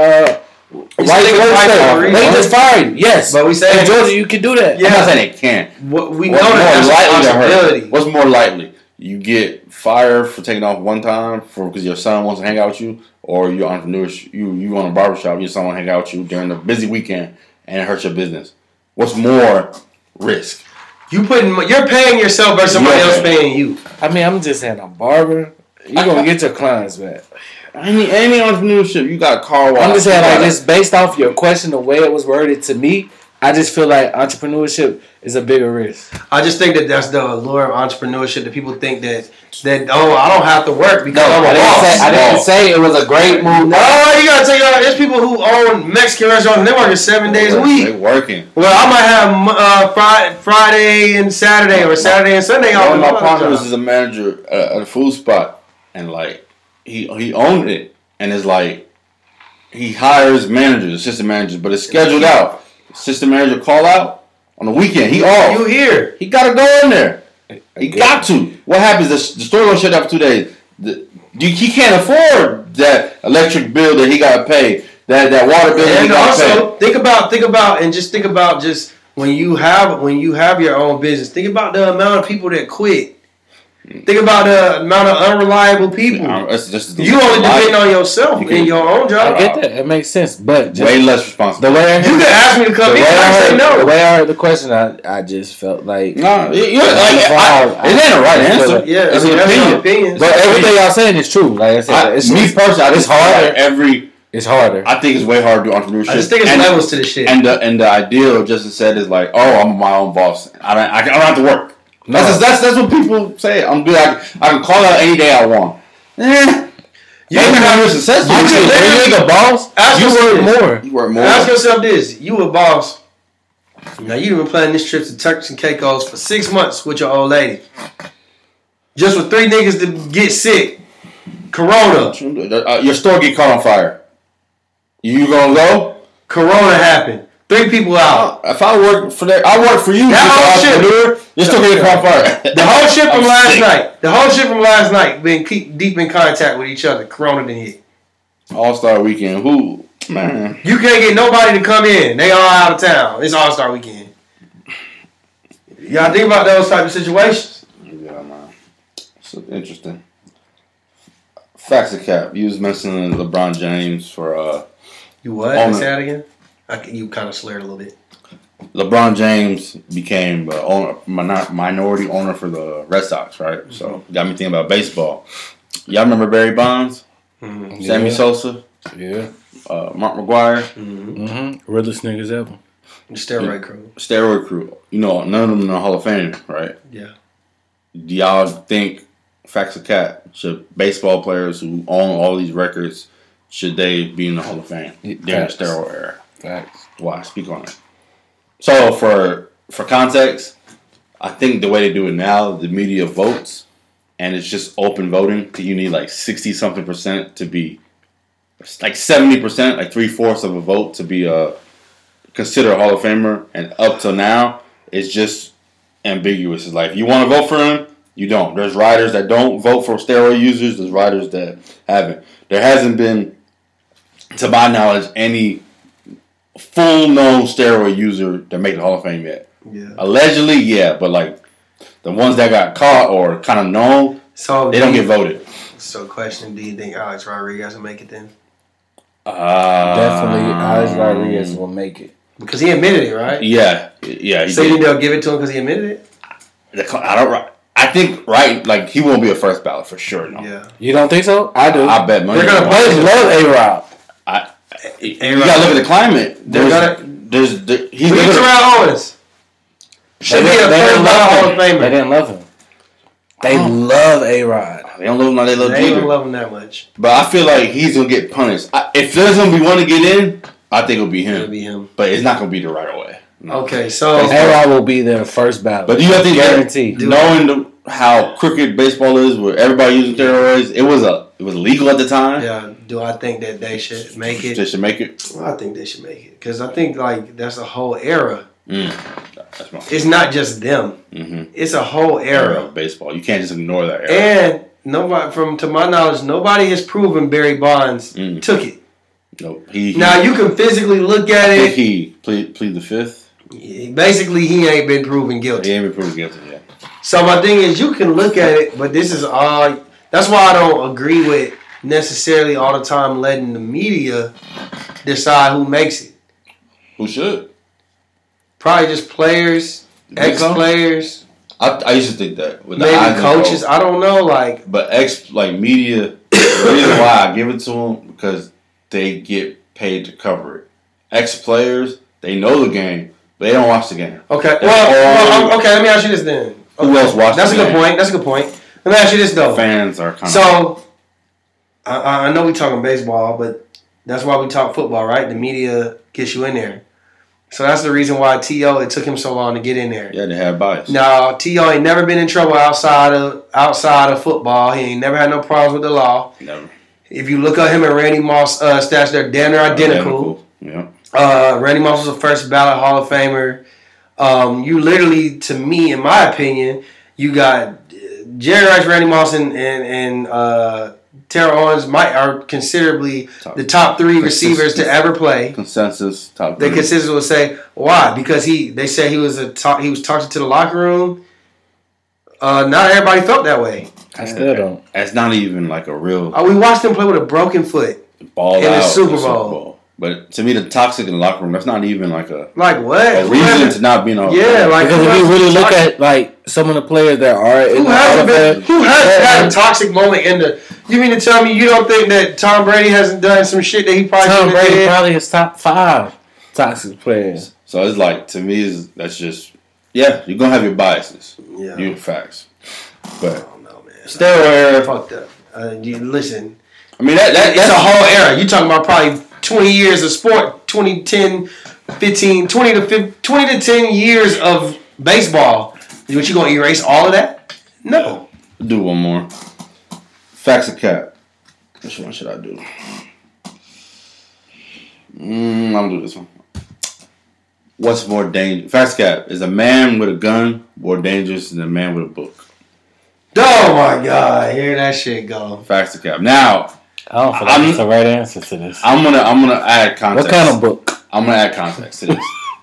they just fired you. Yes, but we say in Georgia you can do that. Yeah. I'm not saying it can't. We know that's a possibility. What's more likely? You get fired for taking off one time because your son wants to hang out with you, or you're entrepreneur, you own a barbershop, your son wants to hang out with you during the busy weekend and it hurts your business. What's more risk? You're paying yourself versus somebody else paying you. I mean, I'm just saying, a barber, you're gonna get your clients back. Any entrepreneurship, you got a car wash. I'm just saying, like, just based off your question, the way it was worded to me, I just feel like entrepreneurship is a bigger risk. I just think that's the allure of entrepreneurship. That people think that I don't have to work because I'm a boss. I didn't say it was a great move. No, you gotta take out. There's people who own Mexican restaurants and they're working 7 days a week. They're working. Well, I might have Friday and Saturday or Saturday and Sunday off. One of my partners is a manager at a food spot, and like he owned it, and it's like he hires managers, assistant managers, but it's scheduled out. Assistant manager call out on the weekend. He off. You here? He gotta go in there. He got to. What happens? The store gonna shut down for 2 days. He can't afford that electric bill that he gotta pay. That water bill that he gotta pay. And also think about when you have your own business. Think about the amount of people that quit. Think about the amount of unreliable people. You only depend on yourself in your own job. I get that. It makes sense, but way less responsible. You can ask me to come in. I say no. The way I heard the question, I just felt like it ain't a right answer. Yeah, it's an opinion. But everything y'all saying is true. Like I said, me personally, it's harder. It's harder. I think it's way harder to do entrepreneurship. I just think it's levels to the shit. And the ideal, Justin said, is like, I'm my own boss. I don't have to work. No. That's what people say. I'm good. I can call out any day I want. You Maybe have you're successful. You ain't a boss. Ask You yourself work this. more. You work more. Ask yourself this: you a boss. Now you've been planning this trip to Turks and Caicos for 6 months with your old lady, just for 3 niggas to get sick. Corona. Your store get caught on fire. You gonna go? Corona happened. 3 people out. If I work for that, I work for you. That whole shit. Your store get caught on fire. The whole shit from I'm last sick. night. The whole shit from last night. Been keep deep in contact with each other. Corona didn't hit. All-Star Weekend. Who? Man. You can't get nobody to come in. They all out of town. It's All-Star Weekend. Y'all think about those type of situations. Yeah, man. So interesting. Facts of cap. You was mentioning LeBron James for You what? Owner. Say that again? You kind of slurred a little bit. LeBron James became minority owner for the Red Sox, right? So got me thinking about baseball. Y'all remember Barry Bonds, Sammy Sosa, Yeah. Mark McGwire, Realest niggas ever. The steroid crew. steroid crew. You know, none of them in the Hall of Fame, right? Yeah. Do y'all think, facts of cap, should baseball players who own all these records, should they be in the Hall of Fame during the Facts. steroid era? Facts. Why? Speak on it. So for context, I think the way they do it now, the media votes, and it's just open voting. You need like 60-something% to be, like 70%, like 3/4 of a vote to be considered a Hall of Famer. And up till now, it's just ambiguous. It's like, if you want to vote for him, you don't. There's riders that don't vote for steroid users. There's riders that haven't. There hasn't been, to my knowledge, any full-known steroid user that made the Hall of Fame yet. Yeah. Allegedly, yeah, but like the ones that got caught or kind of known, So they don't get voted. So, question: do you think Alex Rodriguez will make it then? Definitely, Alex Rodriguez will make it. Because he admitted it, right? Yeah. He So you did. think they'll give it to him because he admitted it? I think like he won't be a first ballot for sure. No. Yeah. You don't think so? I do. I bet money. They're gonna I love A-Rod. You gotta look at the climate. They're He's Look gonna. at Terrell Owens. Should be a first ballot Hall of They Famer. didn't love him. They love A-Rod. They don't love him like they love They Jeter. don't love him that much. But I feel like he's gonna get punished. If there's gonna be one to get in, I think it'll be It'll him. be him. But it's not gonna be the right away. No. Okay, so A-Rod will be their first ballot. But do you think guaranteed? knowing how crooked baseball is, with everybody using steroids, it was legal at the time. yeah, do I think that they should make They it? should make it. Well, I think they should make it because I think like that's a whole era. That's my It's not just them. It's a whole era era. of baseball. You can't just ignore that era. And nobody, to my knowledge, nobody has proven Barry Bonds took it. Nope. Now you can physically look at I think it. he plead the fifth. Basically, he ain't been proven He guilty. ain't been proven guilty yet. So my thing is, you can look at it, but this is all. That's why I don't agree with necessarily all the time letting the media decide who makes it. Who should? Probably just players, You think so? ex-players, I used to think that. With the maybe Eisner coaches. vote. I don't know. Like, But media, the reason why I give it to them, because they get paid to cover it. Ex-players, they know the game, but they don't watch the game. okay, Well, okay. Let me ask you this then. Who else watches That's a the good game? point. That's a good point. Let me ask you this though. Fans are kind of... So, I know we talking baseball, but that's why we talk football, right? The media gets you in there. So that's the reason why T.O. it took him so long to get in there. Yeah, they have bias. Now, T.O. ain't never been in trouble outside of football. He ain't never had no problems with the law. Never. If you look at him and Randy Moss stats, they're damn near identical. Yeah. Randy Moss was a first ballot Hall of Famer. You literally, to me, in my opinion, you got Jerry Rice, Randy Moss, and Terrell Owens are considerably the top 3 receivers to ever play. Consensus, top The 3. consensus would say why? Because they said he was toxic to the locker room. Not everybody felt that way. I still don't. That's not even like a real We watched him play with a broken foot. ball in out the Super in the Bowl. But to me, the toxic in the locker room, that's not even like a Like what? reason to not be in a Yeah, like Because if you really look at like some of the players that are in who the Hall of Fame, hasn't had a toxic moment in the? You mean to tell me you don't think that Tom Brady hasn't done some shit that he probably Tom shouldn't have Brady did? probably is top 5 toxic players. So it's like, to me, that's just, yeah, you're going to have your biases. Yeah. Your facts. But Oh no, man. steroid era, Fucked up. Listen, I mean, that's a whole era. You talking about probably 20 years of sport, 20 to 10 years of baseball. What, you going to erase all of that? No. Do one more. Facts or cap? Which one should I do? I'm going to do this one. What's more dangerous? Facts or cap? Is a man with a gun more dangerous than a man with a book? Oh my God. Hear that shit go. Facts or cap? Now, I don't feel like that's the right answer to this. I'm gonna add context. What kind of book? I'm gonna add context to this.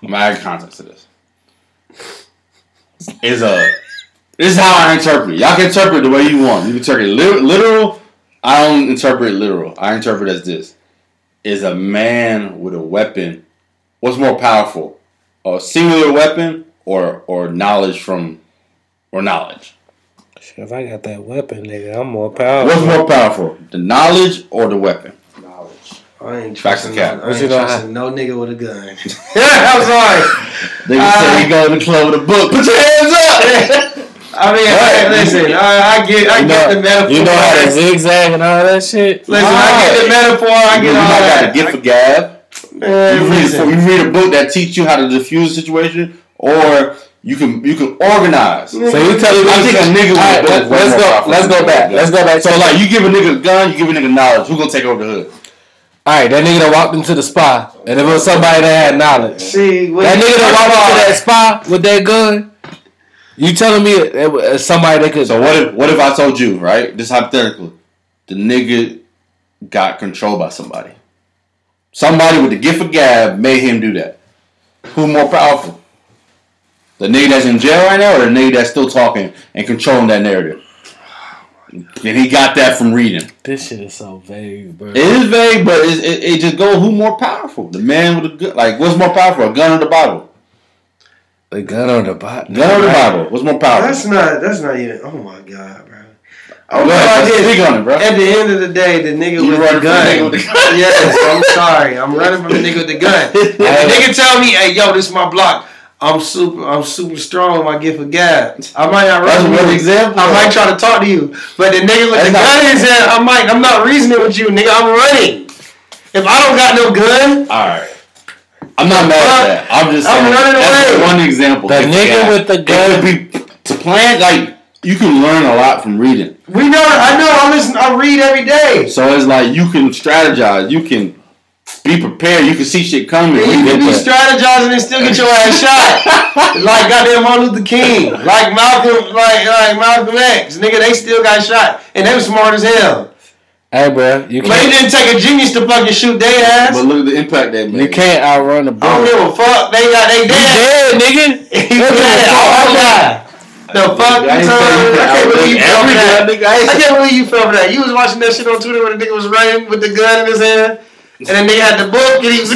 This is how I interpret it. Y'all can interpret it the way you want. You can interpret it literal. I don't interpret it literal. I interpret it as this. Is a man with a weapon, what's more powerful? A singular weapon or knowledge or knowledge? If I got that weapon, nigga, I'm more powerful. What's more powerful? The knowledge or the weapon? Knowledge. I ain't Facts trusting or cap? no nigga with a gun. I'm sorry. They say you go to the club with a book. Put your hands up. I mean, listen. I get the metaphor. You know how to zigzag and all that shit. Listen, I get the metaphor. I get all that. You got a gift for gab. Man, you read a book that teach you how to diffuse a situation, or you can organize. So you telling me I think a nigga with let's go back. So like you give a nigga a gun, you give a nigga knowledge. Who gonna take over the hood? Alright, that nigga that walked into the spa, and if it was somebody that had knowledge. See, that nigga that walked into that spa with that gun, you telling me it was somebody that could. So what if I told you, right? This hypothetical, the nigga got controlled by somebody. Somebody with the gift of gab made him do that. Who more powerful? The nigga that's in jail right now, or the nigga that's still talking and controlling that narrative? And he got that from reading. This shit is so vague, bro. It is vague, but it just goes who more powerful? The man with the gun. Like, what's more powerful? A gun or the Bible? The gun or the Bible? Gun or the Bible? What's more powerful? That's not even. Oh my God, bro. Oh, speak on it, bro. At the end of the day, the nigga with the gun. Yes, I'm sorry. I'm running from the nigga with the gun. If the nigga tell me, hey, yo, this is my block. I'm super strong with my gift of gab. I might not run with you. Example. I might try to talk to you. But the nigga with the gun in his hand, I'm not reasoning with you, nigga. I'm running. If I don't got no gun. Alright. I'm not mad at that. I'm just saying. running that's away. One example. The nigga with the gun. To plan, like, you can learn a lot from reading. I know. I read every day. So it's like you can strategize. You can be prepared. You can see shit coming. Yeah, you can be strategizing and still get your ass shot. Like goddamn Martin Luther King. Like Malcolm X. Nigga, they still got shot. And they was smart as hell. Hey, bro. But it didn't take a genius to fucking shoot their ass. But look at the impact that made. You can't outrun the bullet. I don't give a fuck. They dead. Dead, nigga. He dead. Oh, God. The fuck? I can't believe you fell for that. I can't believe you fell for that. You was watching that shit on Twitter when the nigga was running with the gun in his hand. And then nigga had the book and he was like,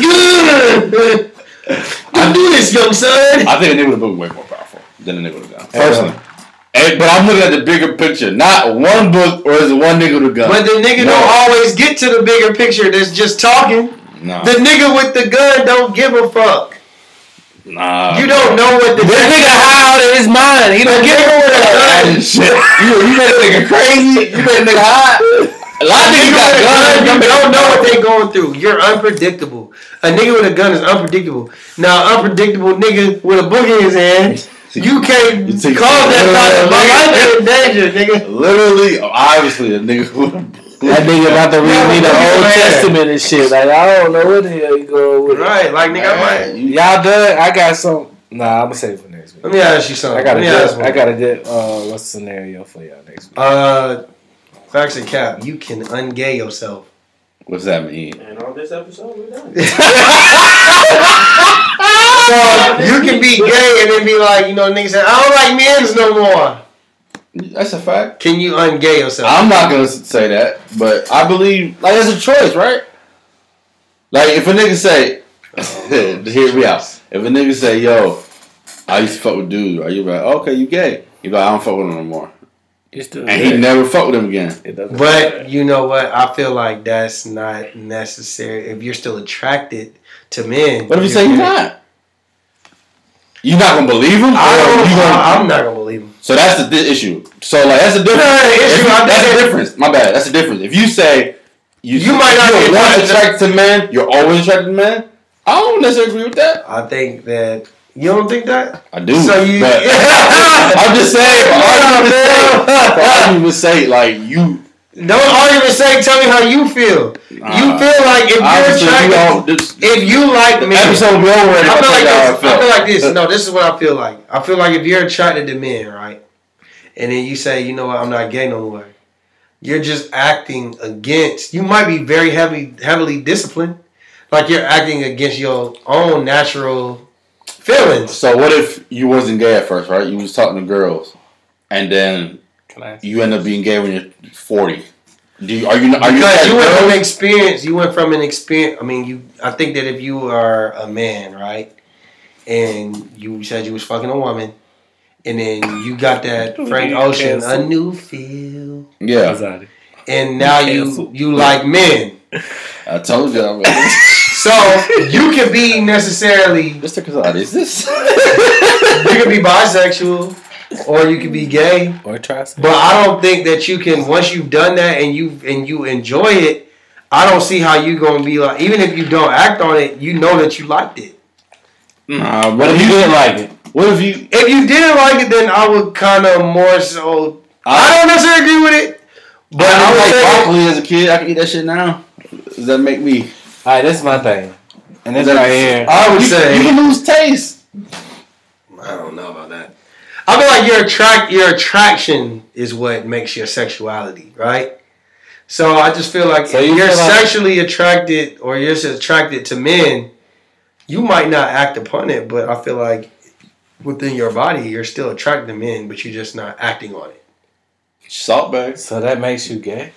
I do this, young son. I think a nigga with a book is way more powerful than a nigga with a gun. Personally. But I'm looking at the bigger picture. Not one book or is it one nigga with a gun. But the nigga don't always get to the bigger picture that's just talking. Nah. The nigga with the gun don't give a fuck. Nah. You don't know what the nigga high out of his mind. He don't give a fuck. Shit. You made a nigga crazy. You made a nigga high. A lot of niggas got guns. You don't know what they going through. You're unpredictable. A nigga with a gun is unpredictable. Now, unpredictable nigga with a book in his hand, you can't cause that life in danger, nigga. Literally, obviously, a nigga with a book. That nigga about to read me the Old Testament and shit. Like, I don't know what the hell you going with. Right, like, nigga, I might. Y'all done? I got some. Nah, I'm gonna save it for next week. Let me ask you something. I got a good what's the scenario for y'all next week? Facts and cap, you can ungay yourself. What's that mean? And on this episode, we're done. So you can be gay and then be like, niggas say, I don't like men's no more. That's a fact. Can you ungay yourself? I'm not gonna say that, but I believe like it's a choice, right? Like if a nigga say, hear me out. If a nigga say, yo, I used to fuck with dudes, right? You be like, okay, you gay. You be like, I don't fuck with him no more. And he never fucked with him again. But you know what? I feel like that's not necessary. If you're still attracted to men. What if you say you're not? You're not gonna believe him? I'm not gonna believe him. So that's the issue. So like that's the difference. That's the difference. My bad. That's the difference. If you say You might not You're be once attracted to men. You're always attracted to men. I don't necessarily agree with that. I think that you don't think that. I do. So you. But I'm just saying. For argument's sake, like you. Don't argue say. Tell me how you feel. You feel like if you're attracted, if you like men. Episode be over. I feel like this. No, this is what I feel like. I feel like if you're attracted to men, right, and then you say, you know what, I'm not gay no more. You're just acting against. You might be very heavily disciplined, like you're acting against your own natural feelings. So what if you wasn't gay at first, right? You was talking to girls, and then you end up being gay when you're 40. Are you because you went from an experience. You went from an experience. I mean, I think that if you are a man, right, and you said you was fucking a woman. And then you got that Frank Ocean, a new feel. Yeah. And now you like men. I told you already. So you could be necessarily Mr. Kazadi, is this? You could be bisexual or you could be gay. Or trans. But I don't think that you can once you've done that and you enjoy it, I don't see how you gonna be like even if you don't act on it, you know that you liked it. What if you didn't like it? What if you didn't like it, then I would kind of more so. I don't necessarily agree with it, but I was like broccoli as a kid. I can eat that shit now. Does that make me? All right, this is my thing, and this right here. I would say you can lose taste. I don't know about that. I feel like your attraction is what makes your sexuality, right? So I just feel like if you're sexually attracted or you're just attracted to men, you might not act upon it, but I feel like within your body, you're still attracted to men, but you're just not acting on it. Salt bag. So that makes you gay?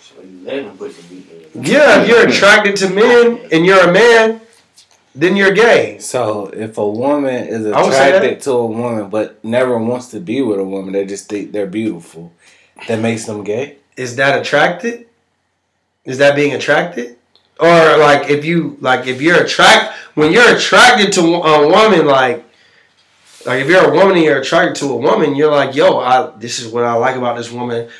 Yeah, if you're attracted to men and you're a man, then you're gay. So if a woman is attracted to a woman but never wants to be with a woman, they just think they're beautiful, that makes them gay? Is that attracted? Is that being attracted? Or like when you're attracted to a woman, like if you're a woman and you're attracted to a woman, you're like, yo, this is what I like about this woman.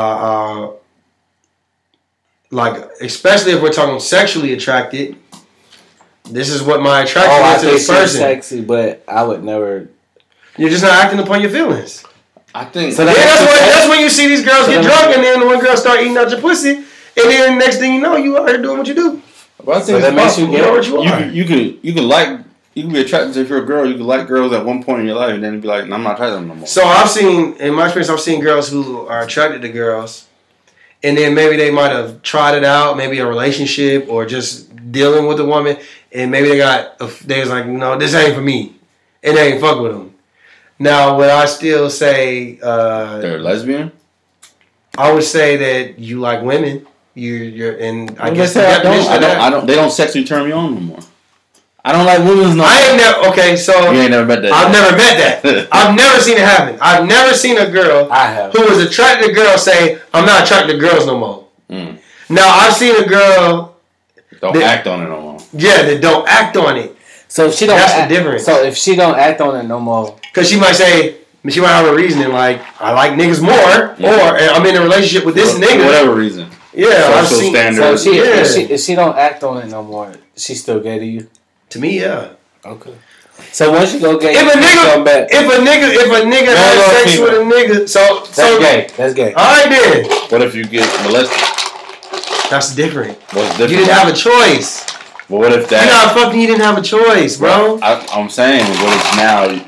Like, especially if we're talking sexually attracted, this is what my attraction is to this person. Sexy, but I would never. You're just not acting upon your feelings. I think. So that's when you see these girls get drunk, and then one girl start eating out your pussy, and then next thing you know, you out here doing what you do. Well, I think so that makes you gay. You can be attracted to if you're a girl. You can like girls at one point in your life, and then be like, I'm not attracted to them no more. So in my experience, I've seen girls who are attracted to girls, and then maybe they might have tried it out, maybe a relationship or just dealing with a woman, and maybe they was like, no, this ain't for me, and they ain't fuck with them. Now, would I still say they're lesbian? I would say that you like women. You're and I guess They don't sexually turn me on no more. I don't like women. No. I ain't never. Okay, so you ain't never met that. I've never met that. I've never seen it happen. I've never seen a girl who was attracted to girls say, "I'm not attracted to girls no more." Now I've seen a girl don't act on it no more. Yeah, that don't act on it. So if she don't. That's the difference. So if she don't act on it no more, because she might say. She might have a reasoning like, I like niggas more, or I'm in a relationship with this nigga. For whatever reason. Yeah, I've seen. So if she don't act on it no more, she's still gay to you? To me, yeah. Okay. So once you go gay, if a nigga has sex with a nigga, so gay. That's gay. All right then. What if you get molested? That's different. What's different? You didn't have a choice. But what if that? You're not fucking. You didn't have a choice, bro. I'm saying, what if now?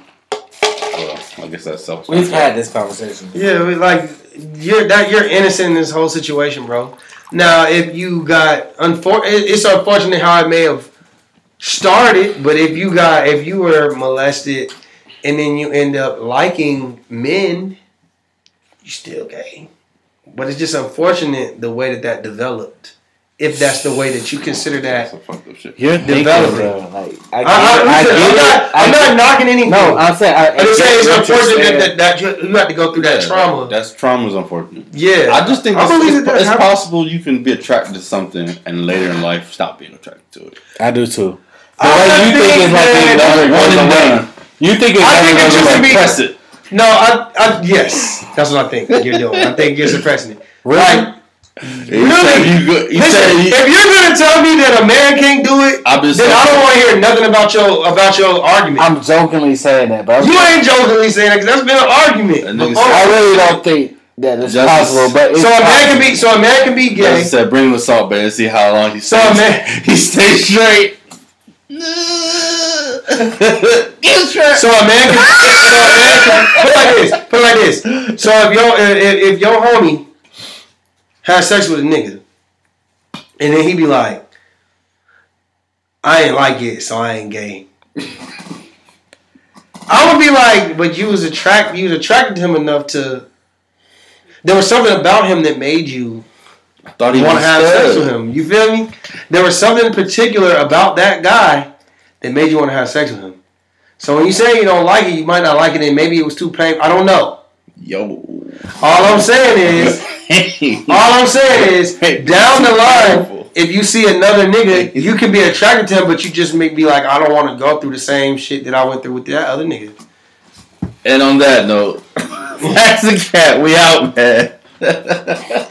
I guess that's self. We've had this conversation. Yeah, you're innocent in this whole situation, bro. Now, if you got it's unfortunate how it may have started, but if you were molested and then you end up liking men, you're still gay. But it's just unfortunate the way that developed. If that's the way that you consider that you're developing. I'm not knocking anything. No, I'm saying it's unfortunate that you have to go through that trauma. That's trauma's unfortunate. Yeah. I just think it's possible you can be attracted to something and later in life stop being attracted to it. I do too. You think it's never suppress it. No, yes. That's what I think you're doing. I think you're suppressing it. Really? Really? If you're gonna tell me that a man can't do it, then I don't want to hear nothing about your argument. I'm jokingly saying that, but you ain't jokingly saying that because that's been an argument. I really don't think that it's possible. But it's a man can be gay. Justice said, "Bring him assault, man, and see how long he stays. He stays straight." So a man can put it like this. So if your homie has sex with a nigga, and then he be like, I ain't like it, so I ain't gay. I would be like, but you was attracted to him enough to. There was something about him that made you want to have sex with him. You feel me? There was something particular about that guy that made you want to have sex with him. So when you say you don't like it, you might not like it, and maybe it was too painful. I don't know. All I'm saying is, down the line, if you see another nigga, you can be attracted to him, but you just may be like, I don't want to go through the same shit that I went through with that other nigga. And on that note, that's the cat. We out, man.